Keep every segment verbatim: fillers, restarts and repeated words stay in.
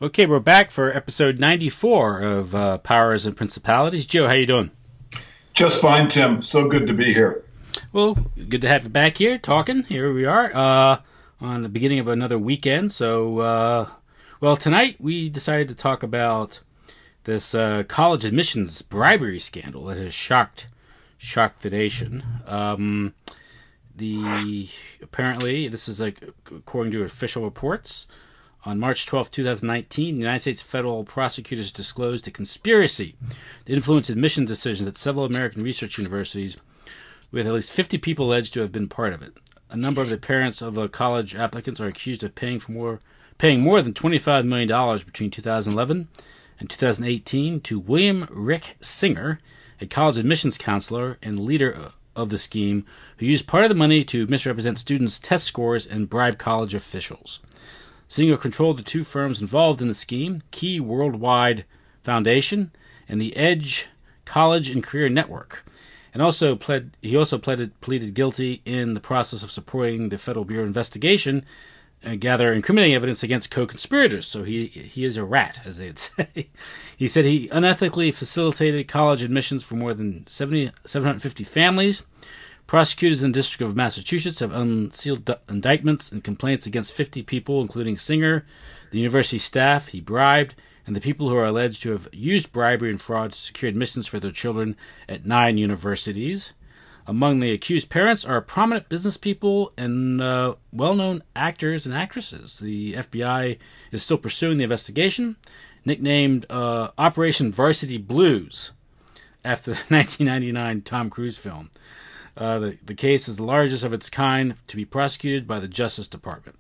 Okay, we're back for episode ninety-four of uh, Powers and Principalities. Joe, how you doing? Just fine, Tim. So good to be here. Well, good to have you back here talking. Here we are uh, on the beginning of another weekend. So, uh, well, tonight we decided to talk about this uh, college admissions bribery scandal that has shocked shocked the nation. Um, the apparently, this is like according to official reports. On March twelfth, twenty nineteen, the United States federal prosecutors disclosed a conspiracy to influence admission decisions at several American research universities, with at least fifty people alleged to have been part of it. A number of the parents of the college applicants are accused of paying for more, paying more than twenty-five million dollars between two thousand eleven and two thousand eighteen to William Rick Singer, a college admissions counselor and leader of the scheme, who used part of the money to misrepresent students' test scores and bribe college officials. Singer controlled the two firms involved in the scheme, Key Worldwide Foundation and the Edge College and Career Network, and also pled. He also pleaded pleaded guilty in the process of supporting the Federal Bureau of Investigation and gather incriminating evidence against co-conspirators. So he he is a rat, as they'd say. He said he unethically facilitated college admissions for more than seventy, seven hundred fifty families. Prosecutors in the District of Massachusetts have unsealed indictments and complaints against fifty people, including Singer, the university staff he bribed, and the people who are alleged to have used bribery and fraud to secure admissions for their children at nine universities. Among the accused parents are prominent business people and uh, well-known actors and actresses. The F B I is still pursuing the investigation, nicknamed uh, Operation Varsity Blues, after the nineteen ninety-nine Tom Cruise film. Uh, the, the case is the largest of its kind to be prosecuted by the Justice Department.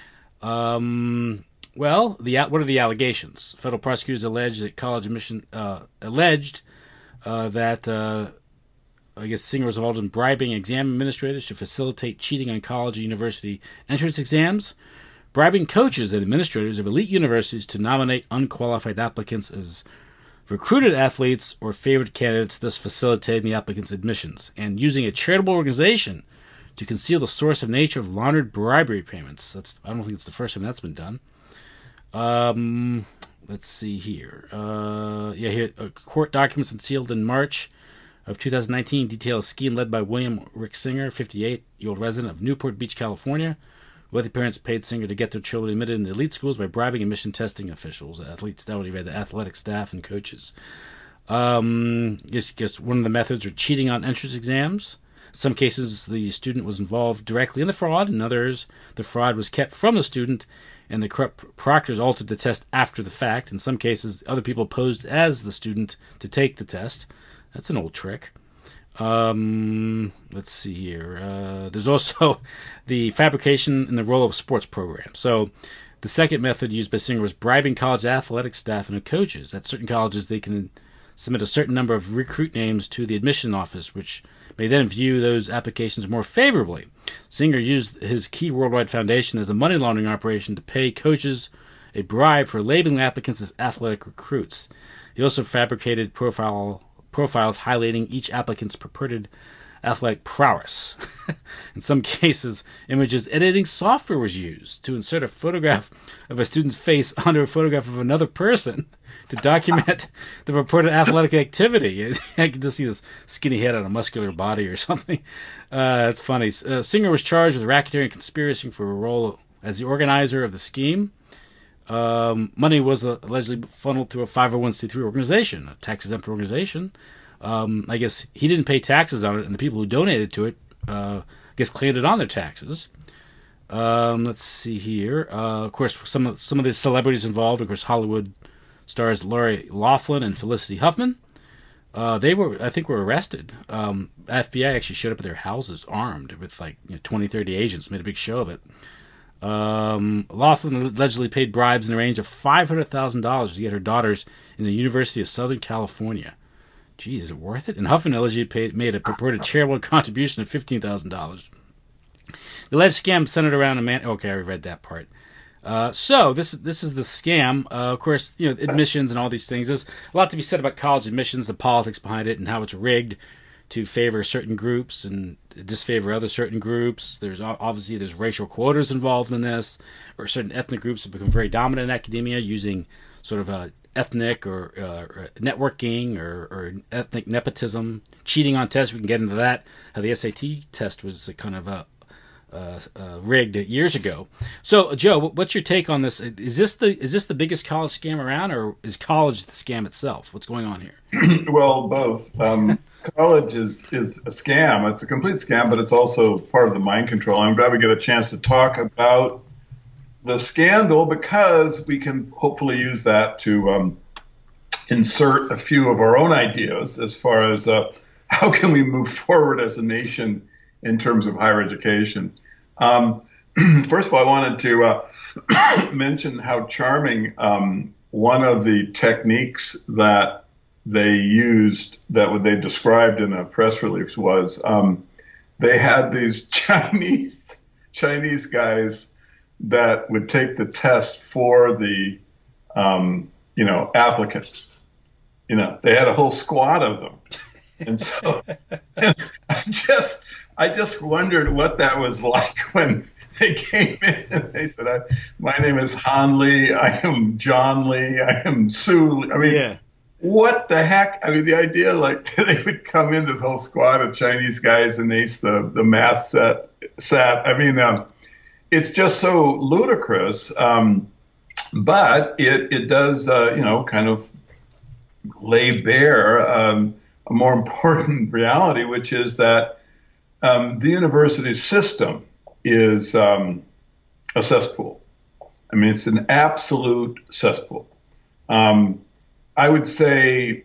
Um, well, the what are the allegations? Federal prosecutors alleged that college admission uh, alleged uh, that uh, I guess Singer was involved in bribing exam administrators to facilitate cheating on college and university entrance exams, bribing coaches and administrators of elite universities to nominate unqualified applicants as recruited athletes or favored candidates, thus facilitating the applicants' admissions, and using a charitable organization to conceal the source and nature of laundered bribery payments. That's I don't think it's the first time that's been done. Um, let's see here. Uh, yeah, here uh, court documents unsealed in March of two thousand nineteen detail a scheme led by William Rick Singer, fifty-eight-year-old resident of Newport Beach, California. Wealthy parents paid Singer to get their children admitted into elite schools by bribing admission testing officials, athletes, that would be the athletic staff and coaches. Um, guess, guess one of the methods are cheating on entrance exams. In some cases, the student was involved directly in the fraud. In others, the fraud was kept from the student, and the corrupt proctors altered the test after the fact. In some cases, other people posed as the student to take the test. That's an old trick. Um, let's see here. Uh, there's also the fabrication in the role of sports program. So the second method used by Singer was bribing college athletic staff and coaches. At certain colleges, they can submit a certain number of recruit names to the admission office, which may then view those applications more favorably. Singer used his Key Worldwide Foundation as a money laundering operation to pay coaches a bribe for labeling applicants as athletic recruits. He also fabricated profile profiles highlighting each applicant's purported athletic prowess. In some cases, images editing software was used to insert a photograph of a student's face under a photograph of another person to document the purported athletic activity. I can just see this skinny head on a muscular body or something. Uh, that's funny. Uh, Singer was charged with racketeering and conspiracy for a role as the organizer of the scheme. Um, money was uh, allegedly funneled through a five oh one c three organization, a tax-exempt organization. Um, I guess he didn't pay taxes on it, and the people who donated to it, uh, I guess, claimed it on their taxes. Um, let's see here. Uh, of course, some of some of the celebrities involved, of course, Hollywood stars Lori Loughlin and Felicity Huffman. Uh, they were, I think, were arrested. Um, F B I actually showed up at their houses armed with like you know, twenty, thirty agents, made a big show of it. Um, Loughlin allegedly paid bribes in the range of five hundred thousand dollars to get her daughters in the University of Southern California. Gee, is it worth it? And Huffman allegedly paid, made a purported charitable contribution of fifteen thousand dollars. The alleged scam centered around a man... Okay, I read that part. Uh, so, this, this is the scam. Uh, of course, you know, admissions and all these things. There's a lot to be said about college admissions, the politics behind it, and how it's rigged to favor certain groups and disfavor other certain groups. There's obviously there's racial quotas involved in this, or certain ethnic groups have become very dominant in academia using sort of a ethnic or, uh, or networking or, or ethnic nepotism, cheating on tests. We can get into that. How the S A T test was a kind of a uh, uh, rigged years ago. So, Joe, what's your take on this? Is this the is this the biggest college scam around, or is college the scam itself? What's going on here? Well, both. Um, college is is a scam. It's a complete scam, but it's also part of the mind control. I'm glad we get a chance to talk about the scandal because we can hopefully use that to um, insert a few of our own ideas as far as uh, how can we move forward as a nation in terms of higher education. Um, first of all, I wanted to uh, mention how charming um, one of the techniques that they used, that what they described in a press release was um, they had these Chinese Chinese guys that would take the test for the, um, you know, applicant. You know, they had a whole squad of them. And so and I just, I just wondered what that was like when they came in and they said, I, my name is Han Lee. I am John Lee. I am Sue Lee. I mean, yeah. What the heck? I mean, the idea like they would come in, this whole squad of Chinese guys and ace the, the math set, set. I mean, um, it's just so ludicrous. Um, but it, it does, uh, you know, kind of lay bare um, a more important reality, which is that um, the university system is um, a cesspool. I mean, it's an absolute cesspool. Um, I would say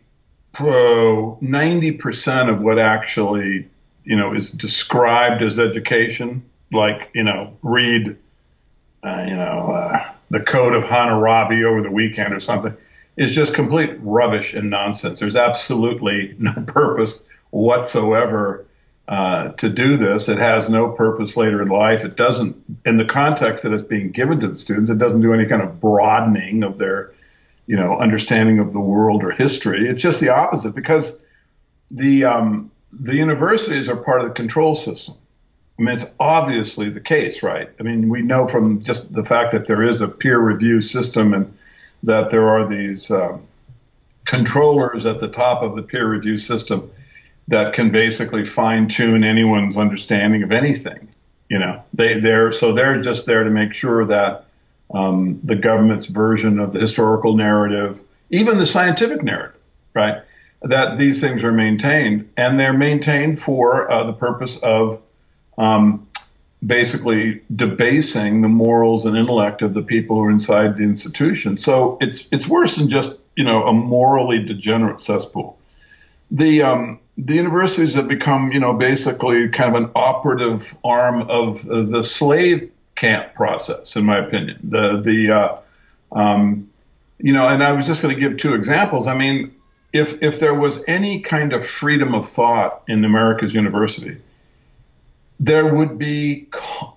pro ninety percent of what actually, you know, is described as education, like, you know, read, uh, you know, uh, the Code of Hammurabi over the weekend or something, is just complete rubbish and nonsense. There's absolutely no purpose whatsoever uh, to do this. It has no purpose later in life. It doesn't, in the context that it's being given to the students, it doesn't do any kind of broadening of their, you know, understanding of the world or history. It's just the opposite, because the um, the universities are part of the control system. I mean, it's obviously the case, right? I mean, we know from just the fact that there is a peer review system and that there are these uh, controllers at the top of the peer review system that can basically fine tune anyone's understanding of anything. You know, they they're so they're just there to make sure that um, the government's version of the historical narrative, even the scientific narrative, right, that these things are maintained, and they're maintained for uh, the purpose of um, basically debasing the morals and intellect of the people who are inside the institution. So it's it's worse than just, you know, a morally degenerate cesspool. The um, the universities have become, you know, basically kind of an operative arm of uh, the slave camp process, in my opinion. The the uh, um, you know, and I was just going to give two examples. I mean, if if there was any kind of freedom of thought in America's university, there would be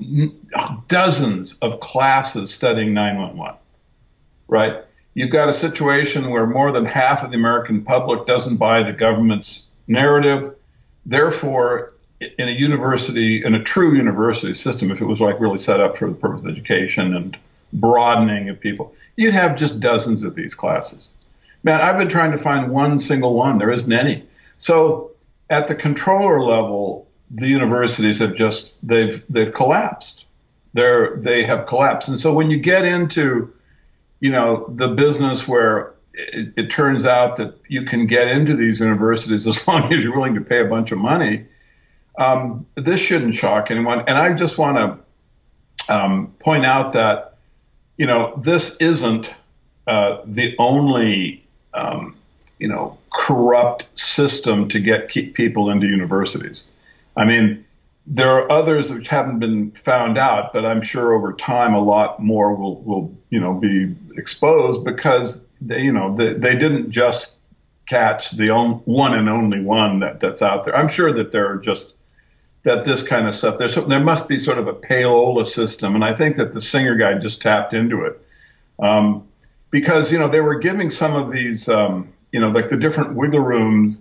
dozens of classes studying nine one one, right? You've got a situation where more than half of the American public doesn't buy the government's narrative. Therefore, in a university, in a true university system, if it was like really set up for the purpose of education and broadening of people, you'd have just dozens of these classes. Man, I've been trying to find one single one. There isn't any. So at the controller level, the universities have just, they've they've collapsed. They're, they have collapsed. And so when you get into, you know, the business where it, it turns out that you can get into these universities as long as you're willing to pay a bunch of money, um, this shouldn't shock anyone. And I just want to um, point out that, you know, this isn't uh, the only, um, you know, corrupt system to get keep people into universities. I mean, there are others which haven't been found out, but I'm sure over time a lot more will, will you know, be exposed, because they, you know, they, they didn't just catch the on, one and only one that, that's out there. I'm sure that there are just that this kind of stuff. There's there must be sort of a payola system, and I think that the Singer guy just tapped into it, um, because you know they were giving some of these, um, you know, like the different wiggle rooms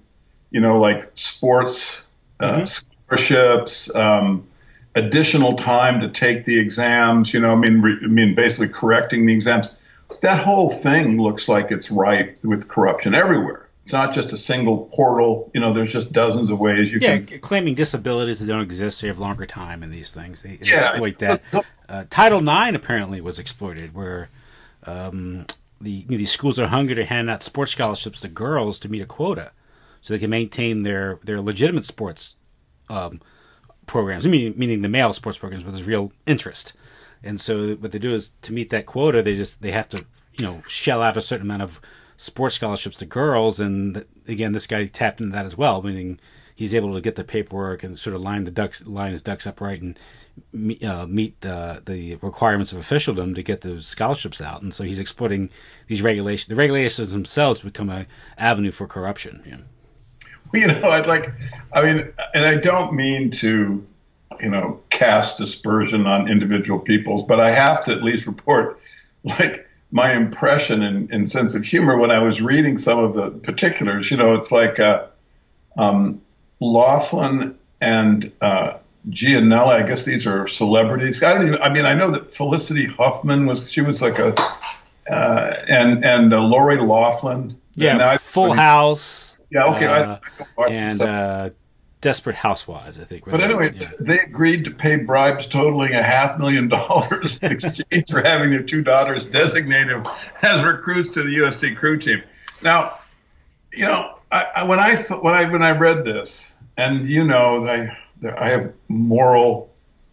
you know, like sports uh, Mm-hmm. scholarships, um, additional time to take the exams. You know, I mean, re, I mean, basically correcting the exams. That whole thing looks like it's ripe with corruption everywhere. It's not just a single portal. You know, there's just dozens of ways you Yeah, can. claiming disabilities that don't exist, so you have longer time in these things. They, they Yeah. exploit that. Uh, Title nine apparently was exploited, where um, the you know, these schools are hungry to hand out sports scholarships to girls to meet a quota, so they can maintain their, their legitimate sports um, programs, meaning, meaning the male sports programs where there's real interest. And so what they do is to meet that quota, they just they have to you know shell out a certain amount of sports scholarships to girls. And again, this guy tapped into that as well, meaning he's able to get the paperwork and sort of line the ducks, line his ducks up right, and uh, meet the the requirements of officialdom to get those scholarships out. And so he's exploiting these regulations. The regulations themselves become an avenue for corruption. Yeah. You know, I'd like, I mean, and I don't mean to, you know, cast dispersion on individual peoples, but I have to at least report, like, my impression and, and sense of humor when I was reading some of the particulars. You know, it's like uh, um, Laughlin and uh, Gianella. I guess these are celebrities. I don't even. I mean, I know that Felicity Huffman was. She was like a, uh, and and uh, Lori Laughlin. Yeah, I, Full House. Yeah, okay. Uh, I, I watch this and stuff. uh, Desperate Housewives, I think. But anyway, yeah. they agreed to pay bribes totaling a half million dollars in exchange for having their two daughters designated as recruits to the U S C crew team. Now, you know, I, I, when I th- when I when I read this, and you know, I I have moral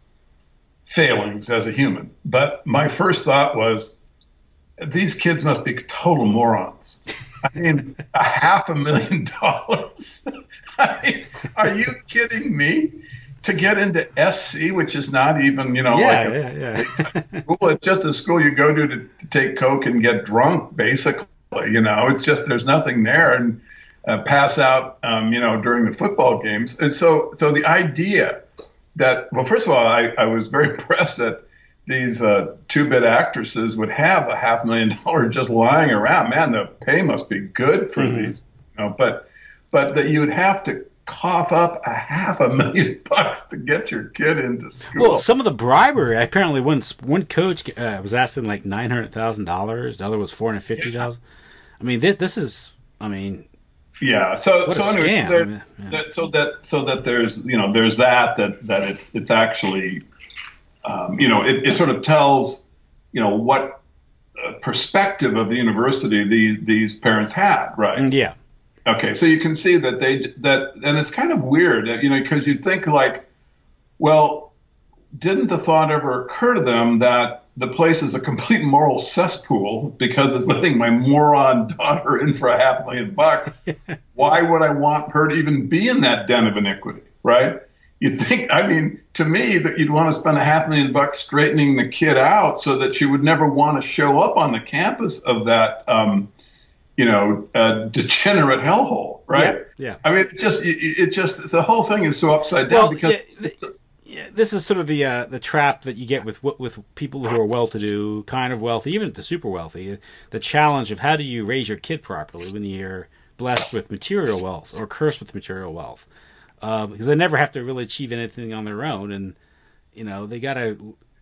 failings as a human, but my first thought was, these kids must be total morons. I mean, a half a million dollars. I mean, are you kidding me? To get into S C, which is not even, you know, yeah, like a yeah, yeah. school. It's just a school you go to, to to take coke and get drunk, basically. You know, it's just there's nothing there, and uh, pass out, um, you know, during the football games. And so, so the idea that, well, first of all, I, I was very impressed that these uh, two-bit actresses would have a half million dollars just lying around. Man, the pay must be good for mm-hmm. these. You know, but but that you would have to cough up a half a million bucks to get your kid into school. Well, some of the bribery, apparently one one coach uh, was asking like nine hundred thousand dollars. The other was four hundred fifty thousand. Yeah. I mean, this, this is, I mean, yeah. So what so a anyway, scam. so, there, I mean, yeah. that, so that so that there's you know there's that that that it's it's actually. Um, you know, it, it sort of tells, you know, what uh, perspective of the university the, these parents had, right? Yeah. Okay, so you can see that they that, and it's kind of weird, you know, because you'd think like, well, didn't the thought ever occur to them that the place is a complete moral cesspool because it's letting my moron daughter in for a half million bucks? Why would I want her to even be in that den of iniquity, right? You'd think, I mean, to me, that you'd want to spend a half million bucks straightening the kid out so that she would never want to show up on the campus of that, um, you know, uh, degenerate hellhole, right? Yeah. yeah. I mean, it just, it, it just, the whole thing is so upside down well, because. Yeah, the, yeah, this is sort of the uh, the trap that you get with with people who are well-to-do, kind of wealthy, even the super wealthy. The challenge of how do you raise your kid properly when you're blessed with material wealth or cursed with material wealth. Uh, because they never have to really achieve anything on their own, and you know they gotta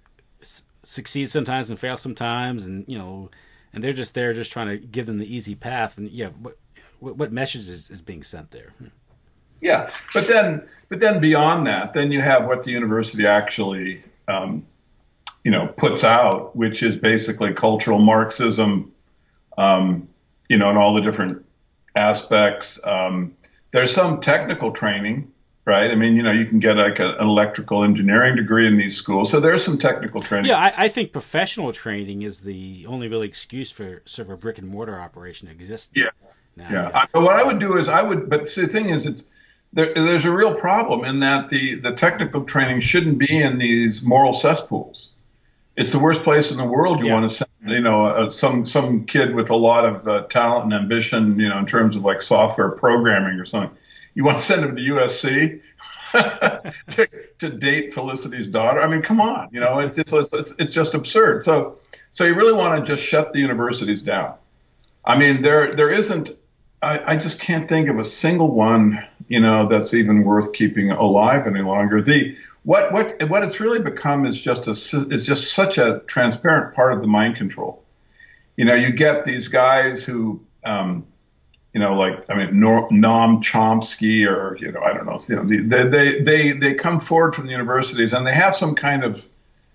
s- succeed sometimes and fail sometimes, and you know, and they're just there, just trying to give them the easy path. And yeah, what what, what message is, is being sent there? Yeah, but then but then beyond that, then you have what the university actually, um, you know, puts out, which is basically cultural Marxism, um, you know, and all the different aspects. Um, there's some technical training. Right. I mean, you know, you can get like a, an electrical engineering degree in these schools. So there's some technical training. Yeah, I, I think professional training is the only really excuse for sort of a brick and mortar operation to exist. Yeah. Now, yeah. yeah. I, what I would do is I would. But the thing is, it's there, there's a real problem in that the, the technical training shouldn't be in these moral cesspools. It's the worst place in the world you yeah. want to send, you know, uh, some some kid with a lot of uh, talent and ambition, you know, in terms of like software programming or something. You want to send him to U S C to, to date Felicity's daughter? I mean, come on, you know, it's it's it's, it's just absurd. So so you really want to just shut the universities down. I mean, there there isn't I, I just can't think of a single one, you know, that's even worth keeping alive any longer. The what what what it's really become is just a is just such a transparent part of the mind control. You know, you get these guys who, um, you know, like I mean, Noam Chomsky, or you know, I don't know, you know, they they they they come forward from the universities and they have some kind of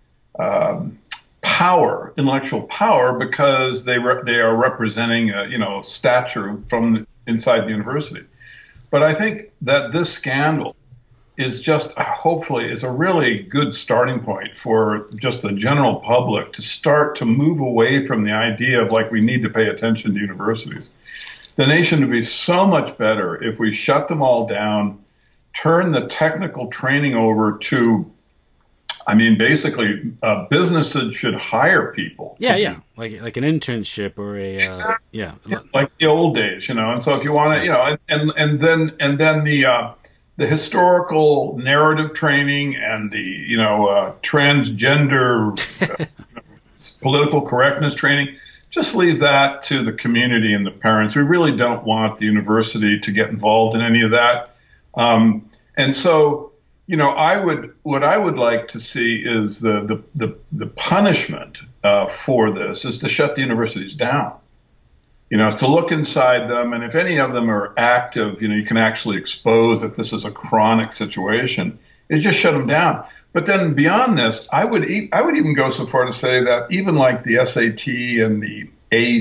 um, power, intellectual power, because they re- they are representing a, you know, stature from the, inside the university. But I think that this scandal is just, hopefully, is a really good starting point for just the general public to start to move away from the idea of like we need to pay attention to universities. The nation would be so much better if we shut them all down, turn the technical training over to, I mean, basically, uh, businesses should hire people. Yeah, yeah, like like an internship or a uh, exactly. yeah, yeah, like the old days, you know. And so, if you want to, you know, and and, and then and then the uh, the historical narrative training and the you know uh, transgender uh, you know, political correctness training, just leave that to the community and the parents. We really don't want the university to get involved in any of that. Um, and so. You know, I would what I would like to see is the the the, the punishment uh, for this is to shut the universities down. You know, to look inside them, and if any of them are active, you know, you can actually expose that this is a chronic situation. Is just shut them down. But then beyond this, I would e- I would even go so far to say that even like the S A T and the A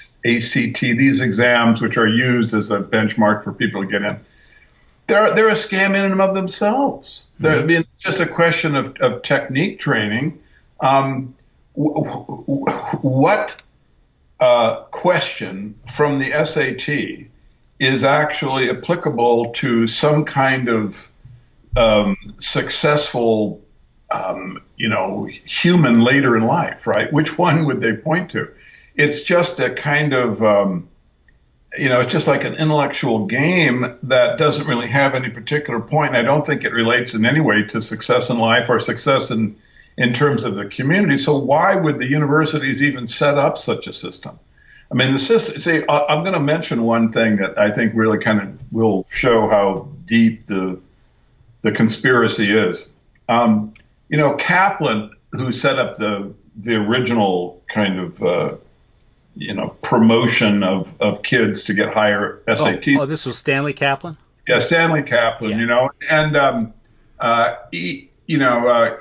C T, these exams which are used as a benchmark for people to get in. They're, they're a scam in and of themselves. They're, I mean, it's just a question of, of technique training. Um, w- w- what uh, question from the S A T is actually applicable to some kind of um, successful, um, you know, human later in life, right? Which one would they point to? It's just a kind of... Um, You know, it's just like an intellectual game that doesn't really have any particular point. And I don't think it relates in any way to success in life or success in, in terms of the community. So why would the universities even set up such a system? I mean, the system, see, I'm going to mention one thing that I think really kind of will show how deep the, the conspiracy is. Um, you know, Kaplan, who set up the, the original kind of, uh, you know, promotion of, of kids to get higher S A Ts. Oh, oh this was Stanley Kaplan? Yeah, Stanley Kaplan, yeah. you know, and, um, uh, he, you know, uh,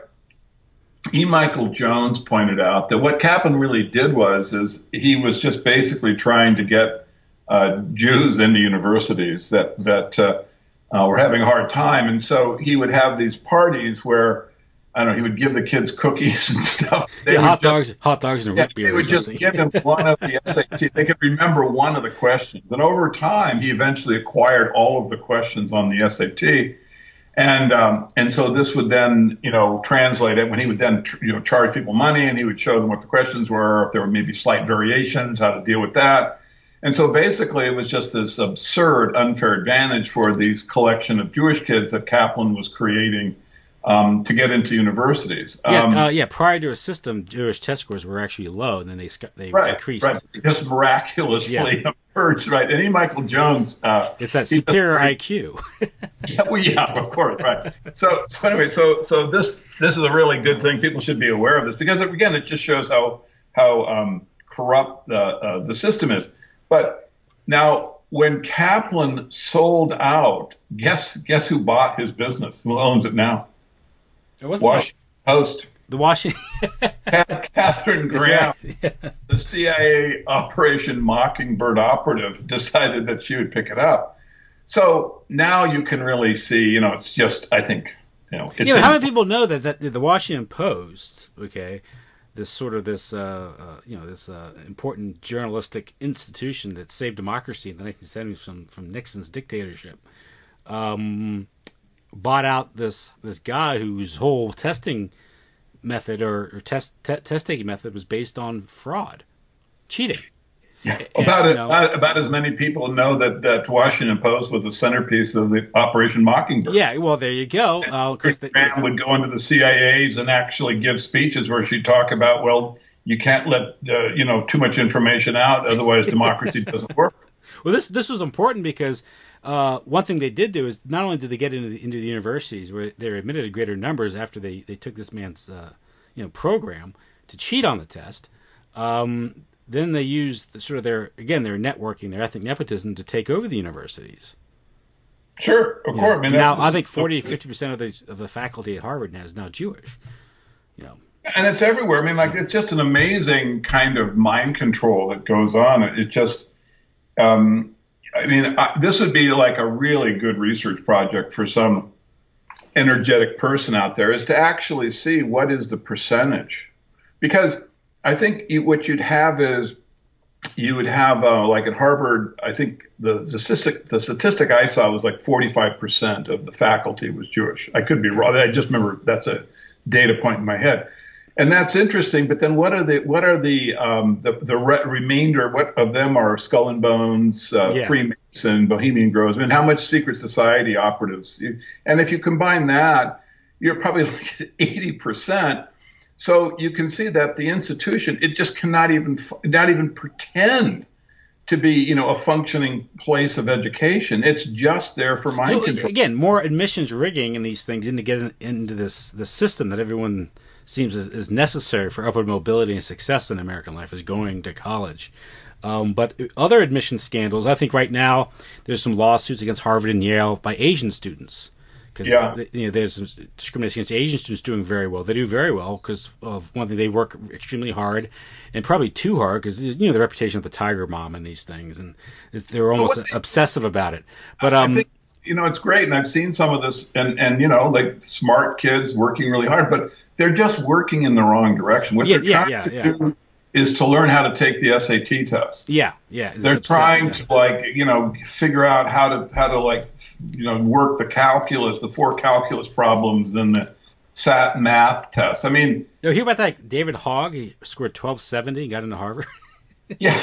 E. Michael Jones pointed out that what Kaplan really did was, is he was just basically trying to get, uh, Jews into universities that, that, uh, uh, were having a hard time. And so he would have these parties where, I don't know, he would give the kids cookies and stuff. Yeah, hot dogs, just, hot dogs and yeah, root beer. They would just give him one of the S A Ts. They could remember one of the questions. And over time, he eventually acquired all of the questions on the S A T. And um, and so this would then, you know, translate it when he would then, tr- you know, charge people money, and he would show them what the questions were, if there were maybe slight variations, how to deal with that. And so basically, it was just this absurd, unfair advantage for these collection of Jewish kids that Kaplan was creating. Um, to get into universities. Yeah, um, uh, yeah. Prior to a system, Jewish test scores were actually low, and then they they right, increased. Right, just miraculously yeah. emerged. Right, and E. Michael Jones. Uh, it's that superior I Q. yeah, well, yeah, of course, right. So, so anyway, so so this this is a really good thing. People should be aware of this because again, it just shows how how um, corrupt the uh, the system is. But now, when Kaplan sold out, guess guess who bought his business? Who owns it now? It wasn't Washington the, Post. The Washington. Katharine Graham, right. yeah. the C I A Operation Mockingbird operative, decided that she would pick it up. So now you can really see, you know, it's just, I think, you know, it's. Yeah, but how many people know that, that the Washington Post, okay, this sort of this, uh, uh, you know, this uh, important journalistic institution that saved democracy in the nineteen seventies from, from Nixon's dictatorship, um, bought out this this guy whose whole testing method or, or test te- test taking method was based on fraud, cheating. Yeah, about and, it, know, about as many people know that that Washington Post was the centerpiece of the Operation Mockingbird. Yeah, well, there you go. Uh, Chris Graham would go into the C I As and actually give speeches where she'd talk about, well, you can't let uh, you know too much information out, otherwise democracy doesn't work. Well, this this was important because uh, one thing they did do is not only did they get into the, into the universities where they were admitted to greater numbers after they, they took this man's uh, you know program to cheat on the test. Um, then they used the, sort of their again their networking, their ethnic nepotism to take over the universities. Sure, of You course. know, I mean, now that's- I think forty to fifty percent of the of the faculty at Harvard now is now Jewish. You know, and it's everywhere. I mean, like it's just an amazing kind of mind control that goes on. It just, um, I mean, I, this would be like a really good research project for some energetic person out there, is to actually see what is the percentage, because I think you, what you'd have is you would have uh, like at Harvard, I think the, the statistic the statistic I saw was like forty-five percent of the faculty was Jewish. I could be wrong. I just remember that's a data point in my head, and that's interesting. But then what are the what are the um, the the re- remainder? What of them are Skull and Bones, uh, Yeah. Freemason, Bohemian Groves? I mean, how much secret society operatives? You- And if you combine that, you're probably like at eighty percent. So you can see that the institution, it just cannot even not even pretend to be, you know, a functioning place of education. It's just there for mind so, control. again, more admissions rigging and these things in to get in, into this this system that everyone seems is, is necessary for upward mobility and success in American life is going to college. Um, but other admission scandals, I think right now there's some lawsuits against Harvard and Yale by Asian students. Because Yeah. you know, there's some discrimination against Asian students doing very well. They do very well because of one thing, they work extremely hard, and probably too hard because you know the reputation of the Tiger Mom and these things, and they're almost what they- obsessive about it. But I um, think, you know, it's great, and I've seen some of this, and and you know, like smart kids working really hard, but they're just working in the wrong direction. What Yeah, they're yeah, trying yeah, to yeah. do is to learn how to take the S A T test. yeah, yeah, it's They're upset- trying yeah. to like, you know, figure out how to how to like, you know, work the calculus, the four calculus problems in the S A T math test. I mean, You hear about that David Hogg? He scored twelve seventy and got into Harvard. yeah,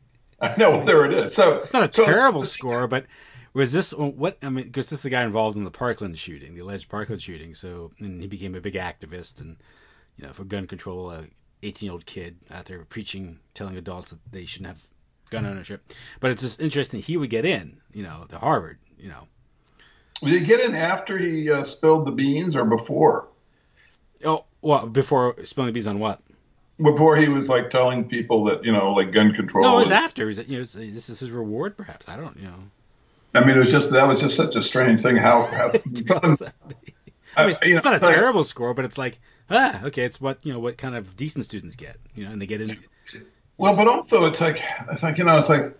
I know. There it is. So It's not a so- terrible score, but was this what? I mean, because this is the guy involved in the Parkland shooting, the alleged Parkland shooting. So, and he became a big activist and you know for gun control. A eighteen-year-old kid out there preaching, telling adults that they shouldn't have gun ownership. But it's just interesting he would get in, you know, to Harvard. You know, Did he get in after he uh, spilled the beans or before? oh well, before spilling the beans on what? Before he was like telling people that, you know, like gun control. No, it was is- after. Is it, you know, this is his reward, perhaps. I don't, you know. I mean, it was just that was just such a strange thing. How, how I mean, it's, you it's know, not a like- terrible score, but it's like, ah, okay, it's what you know, what kind of decent students get, you know, and they get in. Well, but also it's like it's like you know it's like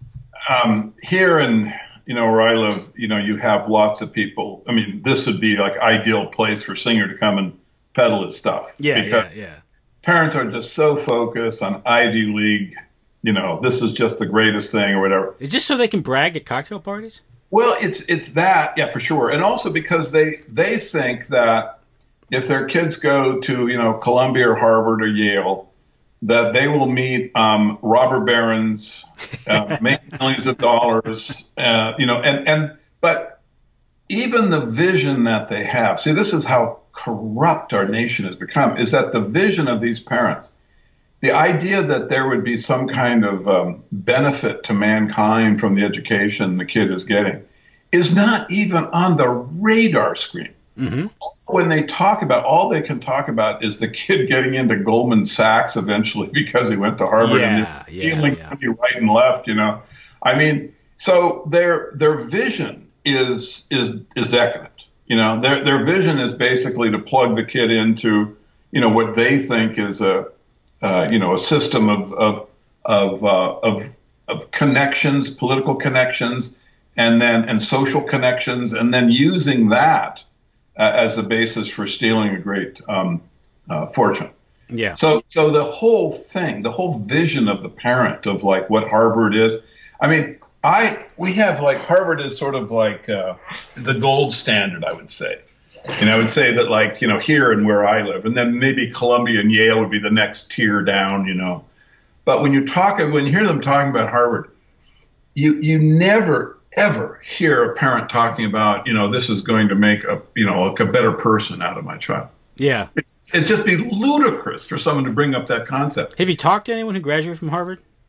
um, here in you know where I live, you know, you have lots of people. I mean, this would be like ideal place for Singer to come and peddle his stuff. Yeah, because yeah, yeah. parents are just so focused on Ivy League. You know, this is just the greatest thing or whatever. It's just so they can brag at cocktail parties. Well, it's it's that, yeah, for sure, and also because they they think that if their kids go to you know Columbia or Harvard or Yale, that they will meet um, robber barons, uh, make millions of dollars, uh, you know, and and but even the vision that they have, see, this is how corrupt our nation has become, is that the vision of these parents. The idea that there would be some kind of um, benefit to mankind from the education the kid is getting is not even on the radar screen. Mm-hmm. When they talk about, all they can talk about is the kid getting into Goldman Sachs eventually because he went to Harvard Yeah, and they're yeah, stealing yeah. money right and left. You know, I mean, so their their vision is is is decadent. You know, their their vision is basically to plug the kid into, you know, what they think is a Uh, you know, a system of of of, uh, of of connections, political connections, and then and social connections, and then using that uh, as the basis for stealing a great um, uh, fortune. Yeah. So, so the whole thing, the whole vision of the parent of like what Harvard is. I mean, I we have like Harvard is sort of like uh, the gold standard, I would say. And I would say that, like, you know, here and where I live, and then maybe Columbia and Yale would be the next tier down, you know. But when you talk, when you hear them talking about Harvard, you you never ever hear a parent talking about, you know, this is going to make a, you know, like a better person out of my child. Yeah. It, it'd just be ludicrous for someone to bring up that concept. Have you talked to anyone who graduated from Harvard?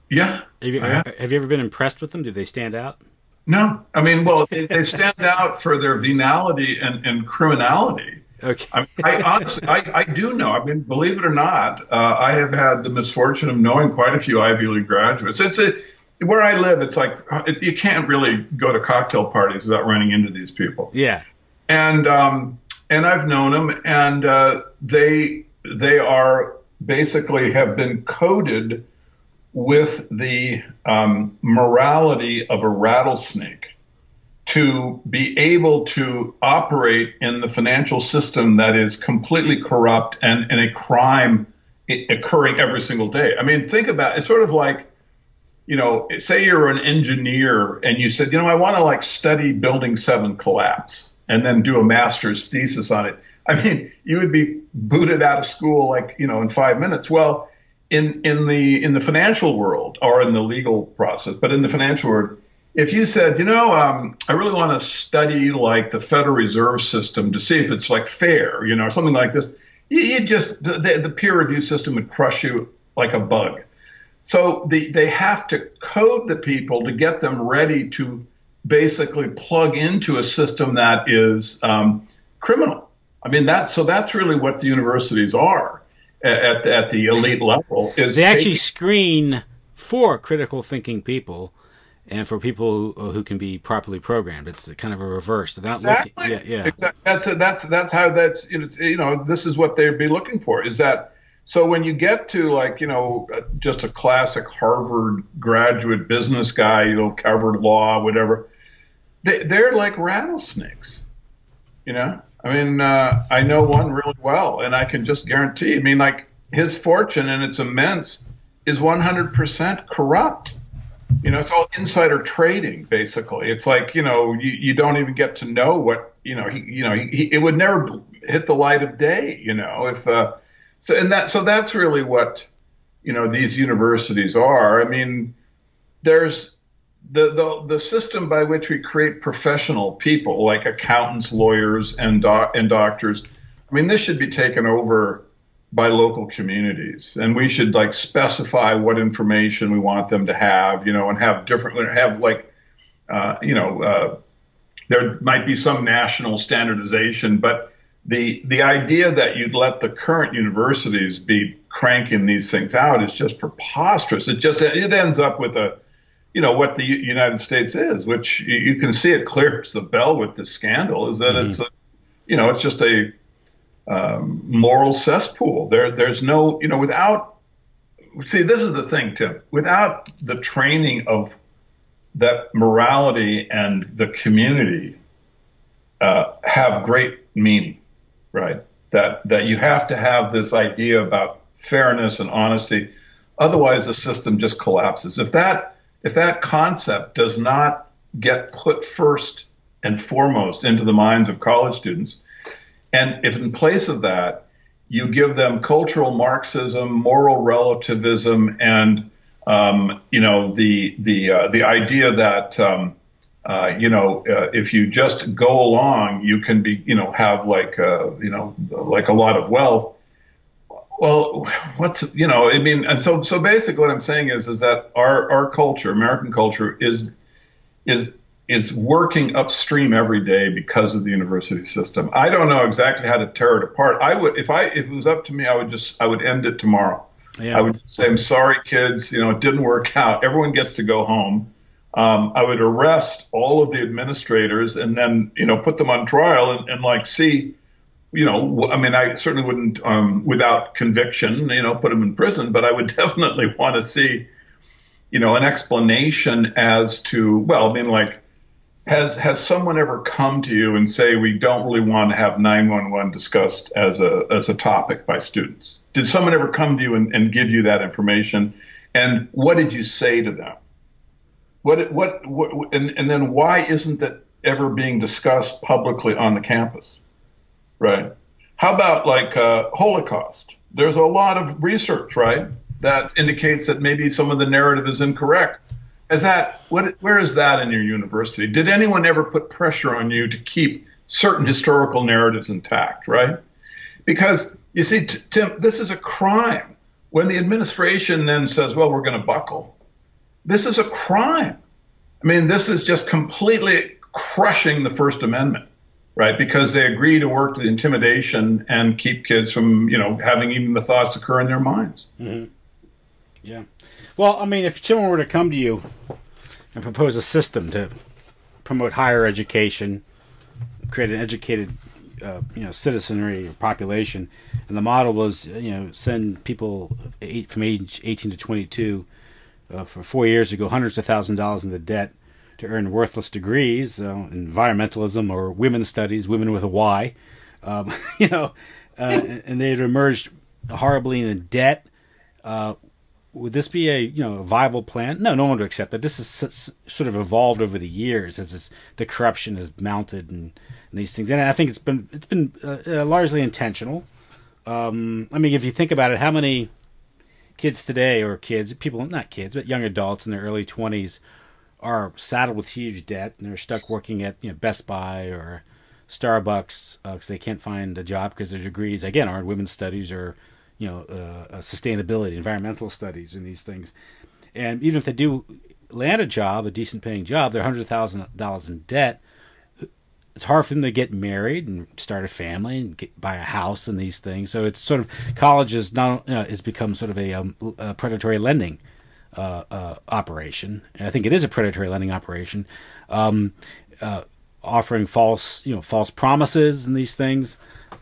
Yeah. Have you, I have. have you ever been impressed with them? Do they stand out? No, I mean, well, they, they stand out for their venality and, and criminality. I Okay. mean, I honestly, I, I do know. I mean, believe it or not, uh, I have had the misfortune of knowing quite a few Ivy League graduates. It's a where I live. It's like it, you can't really go to cocktail parties without running into these people. Yeah. And um, and I've known them, and uh, they they are basically have been coded with the um, morality of a rattlesnake to be able to operate in the financial system that is completely corrupt and, and a crime occurring every single day. I mean, think about it. It's sort of like, you know, say you're an engineer and you said, you know, I want to like study Building seven collapse and then do a master's thesis on it. I mean, you would be booted out of school like, you know, in five minutes. Well, in, in the in the financial world or in the legal process, but in the financial world, if you said, you know, um, I really want to study like the Federal Reserve System to see if it's like fair, you know, or something like this, you, you just the, the peer review system would crush you like a bug. So the, they have to code the people to get them ready to basically plug into a system that is um, criminal. I mean, that so that's really what the universities are at, at the elite level. Is They actually taking, screen for critical thinking people and for people who, who can be properly programmed. It's kind of a reverse. They're not exactly. looking, yeah, yeah. Exactly. That's that's that's how that's you know this is what they'd be looking for. Is that so when you get to like you know just a classic Harvard graduate business guy, you know Harvard law, whatever, they, they're like rattlesnakes. You know, I mean, uh, I know one really well, and I can just guarantee. I mean, like his fortune, and it's immense, is one hundred percent corrupt. You know, it's all insider trading, basically. It's like, you know, you, you don't even get to know what, you know, he, you know, he, he, it would never hit the light of day, you know, if, uh, so, and that, so that's really what, you know, these universities are. I mean, there's the, the, the system by which we create professional people like accountants, lawyers, and doc, and doctors. I mean, this should be taken over by local communities, and we should like specify what information we want them to have, you know, and have different, have like, uh, you know, uh, there might be some national standardization, but the the idea that you'd let the current universities be cranking these things out is just preposterous. It just it ends up with a, you know, what the United States is, which you, you can see it clear as the bell with this scandal, is that mm-hmm. it's, a, you know, it's just a Um, moral cesspool. There, there's no, you know, without, see, this is the thing, Tim, without the training of that morality and the community uh, have great meaning, right? That, that you have to have this idea about fairness and honesty. Otherwise, the system just collapses. If that, if that concept does not get put first and foremost into the minds of college students, and if in place of that, you give them cultural Marxism, moral relativism, and um, you know the the uh, the idea that um, uh, you know uh, if you just go along, you can be you know have like uh, you know like a lot of wealth. Well, what's you know I mean, and so so basically what I'm saying is is that our our culture, American culture, is is is working upstream every day because of the university system. I don't know exactly how to tear it apart. I would, if I, if it was up to me, I would just, I would end it tomorrow. Yeah. I would just say, I'm sorry, kids, you know, it didn't work out. Everyone gets to go home. Um, I would arrest all of the administrators and then, you know, put them on trial and, and like see, you know, I mean, I certainly wouldn't, um, without conviction, you know, put them in prison, but I would definitely want to see, you know, an explanation as to, well, I mean, like, Has has someone ever come to you and say we don't really want to have nine one one discussed as a as a topic by students? Did someone ever come to you and, and give you that information? And what did you say to them? What what, what and, and then why isn't that ever being discussed publicly on the campus? Right? How about like uh, Holocaust? There's a lot of research, right, that indicates that maybe some of the narrative is incorrect. Is that what? Where is that in your university? Did anyone ever put pressure on you to keep certain historical narratives intact? Right? Because you see, Tim, this is a crime. When the administration then says, "Well, we're going to buckle," this is a crime. I mean, this is just completely crushing the First Amendment, right? Because they agree to work with intimidation and keep kids from, you know, having even the thoughts occur in their minds. Mm-hmm. Yeah. Well, I mean, if someone were to come to you and propose a system to promote higher education, create an educated, uh, you know, citizenry or population, and the model was, you know, send people eight, from age eighteen to twenty-two uh, for four years to go hundreds of thousands of dollars into debt to earn worthless degrees, uh, environmentalism or women's studies, women with a Y, um, you know, uh, and they had emerged horribly in debt. Uh, would this be a, you know, a viable plan? No, no one would accept that. This has sort of evolved over the years as this, the corruption has mounted and, and these things. And I think it's been it's been uh, uh, largely intentional. Um, I mean, if you think about it, how many kids today, or kids, people, not kids, but young adults in their early twenties, are saddled with huge debt and they're stuck working at, you know, Best Buy or Starbucks because uh, they can't find a job because their degrees, again, aren't women's studies or, you know, uh, uh, sustainability, environmental studies and these things. And even if they do land a job, a decent paying job, they're one hundred thousand dollars in debt. It's hard for them to get married and start a family and get, buy a house and these things. So it's sort of, college is not, uh, has become sort of a, um, a predatory lending Uh, uh, operation, and I think it is a predatory lending operation, um, uh, offering false, you know, false promises and these things.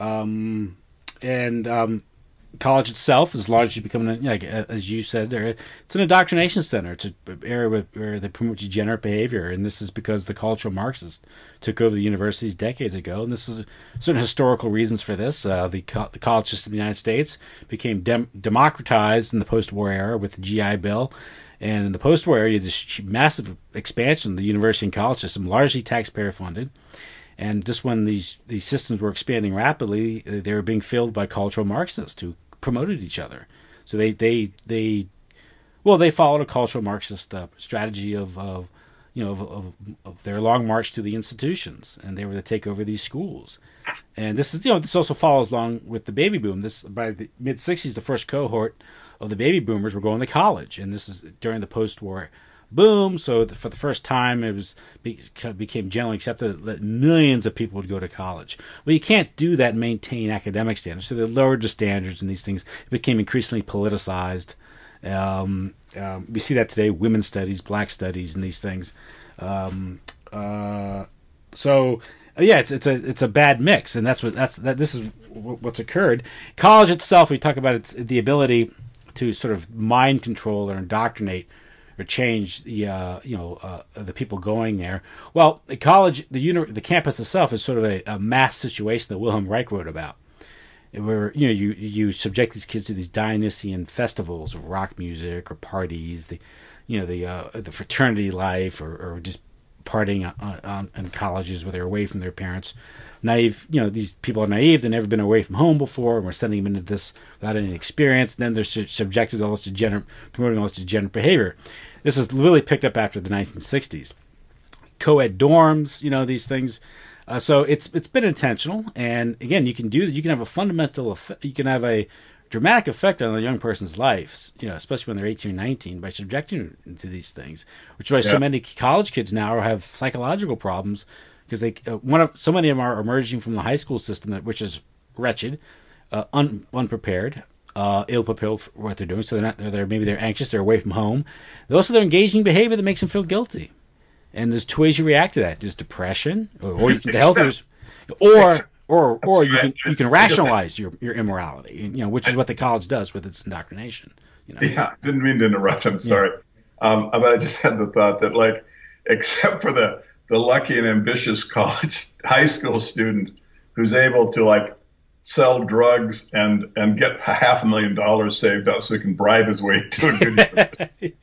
Um, and um, college itself is largely becoming, like as you said, it's an indoctrination center. It's an area where, where they promote degenerate behavior, and this is because the cultural Marxists took over the universities decades ago. And this is certain historical reasons for this. Uh, the co- the college system in the United States became dem- democratized in the post-war era with the G I Bill, and in the post-war era, this massive expansion of the university and college system, largely taxpayer funded. And just when these these systems were expanding rapidly, they were being filled by cultural Marxists who promoted each other. So they they they well they followed a cultural Marxist uh, strategy of, of you know of, of, of their long march to the institutions, and they were to take over these schools. And this is, you know, this also follows along with the baby boom. This, by the mid sixties, the first cohort of the baby boomers were going to college, and this is during the post-war boom. So for the first time, it was became generally accepted that millions of people would go to college. Well, you can't do that and maintain academic standards, so they lowered the standards and these things. It became increasingly politicized. Um, um, we see that today: women's studies, black studies, and these things. Um, uh, so yeah, it's it's a it's a bad mix, and that's what that's that. This is what's occurred. College itself, we talk about its the ability to sort of mind control or indoctrinate or change the uh, you know uh, the people going there. Well, the college, the uni- the campus itself is sort of a, a mass situation that Wilhelm Reich wrote about, where you know you you subject these kids to these Dionysian festivals of rock music or parties, the you know the uh, the fraternity life, or, or just partying on, on, in colleges where they're away from their parents. Naive, you know, these people are naive. They've never been away from home before, and we're sending them into this without any experience. And then they're su- subjected to all this degenerate, promoting all this degenerate behavior. This is really picked up after the nineteen sixties. Co-ed dorms, you know, these things. Uh, so it's it's been intentional, and again, you can do you can have a fundamental effect, you can have a dramatic effect on a young person's life, you know, especially when they're eighteen or nineteen, by subjecting them to these things. Which is why yeah. so many college kids now have psychological problems, because they uh, one of so many of them are emerging from the high school system, that, which is wretched, uh, un, unprepared, uh, ill-prepared for what they're doing. So they're not they're, they're maybe they're anxious, they're away from home. They also they're engaging behavior that makes them feel guilty. And there's two ways you react to that: there's depression, or, or you can, the health is, or or or you can you can rationalize your, your immorality, you know, which is what the college does with its indoctrination. You know? Yeah, didn't mean to interrupt. I'm sorry, yeah. um, but I just had the thought that, like, except for the the lucky and ambitious college high school student who's able to like sell drugs and and get half a million dollars saved up so he can bribe his way to a good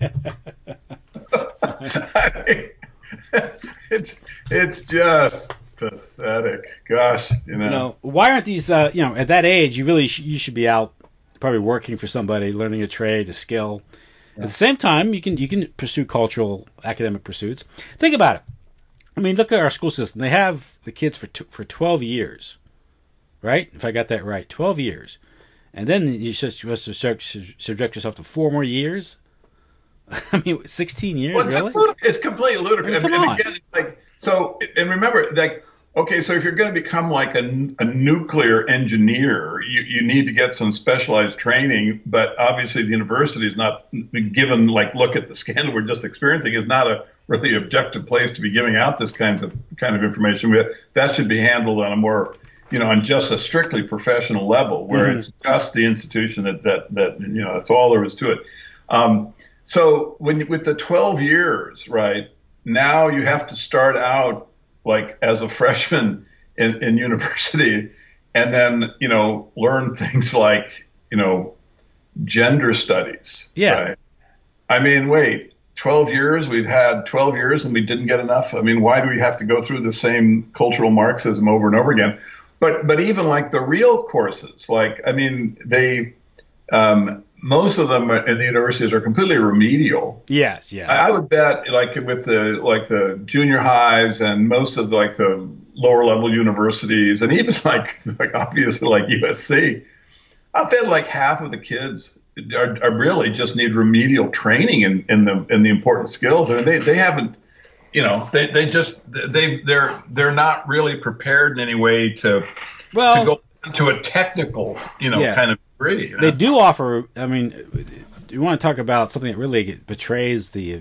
I mean, it's it's just pathetic. Gosh, you know. You know, why aren't these? Uh, you know, at that age, you really sh- you should be out, probably working for somebody, learning a trade, a skill. Yeah. At the same time, you can you can pursue cultural, academic pursuits. Think about it. I mean, look at our school system. They have the kids for t- for twelve years, right? If I got that right, twelve years, and then you just you have to subject yourself to four more years I mean, sixteen years, Well, it's, really? ludicrous. It's completely I mean, ludicrous. come And, and on. again, it's like so. And remember, like, okay, so if you're going to become like a, a nuclear engineer, you, you need to get some specialized training. But obviously, the university is not given. Like, look at the scandal we're just experiencing is not a really objective place to be giving out this kinds of kind of information. We, that should be handled on a more, you know, on just a strictly professional level, where Mm-hmm. it's just the institution that that that you know, that's all there is to it. Um, so when with the twelve years, right, now you have to start out like as a freshman in, in university, and then you know learn things like you know gender studies. Yeah. Right? I mean, wait, twelve years? We've had twelve years and we didn't get enough. I mean, why do we have to go through the same cultural Marxism over and over again? But but even like the real courses, like I mean, they. Um, most of them in the universities are completely remedial. Yes, yeah. I would bet, like with the like the junior highs and most of the, like the lower level universities, and even like like obviously like U S C, I bet like half of the kids are, are really just need remedial training in, in the in the important skills. I mean, they they haven't, you know, they they just they they're they're not really prepared in any way to well, to go into a technical, you know, Yeah. kind of degree. You know? they do offer. I mean, you want to talk about something that really betrays the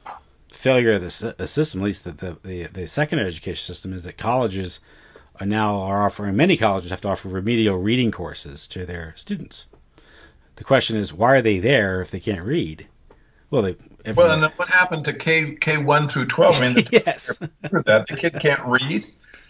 failure of the sy- the system, at least the, the the the secondary education system, is that colleges are now are offering. Many colleges have to offer remedial reading courses to their students. The question is, why are they there if they can't read? Well, they. Well, everyone- and then what happened to K K one through twelve? I mean, the, yes. that the kid can't read.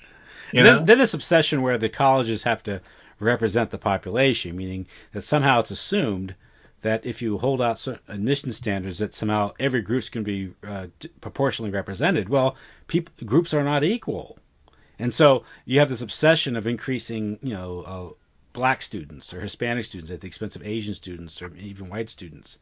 You then, know, then this obsession where the colleges have to represent the population, meaning that somehow it's assumed that if you hold out certain admission standards, that somehow every group's going to be uh, d- proportionally represented. Well, peop- groups are not equal, and so you have this obsession of increasing, you know, uh, black students or Hispanic students at the expense of Asian students or even white students.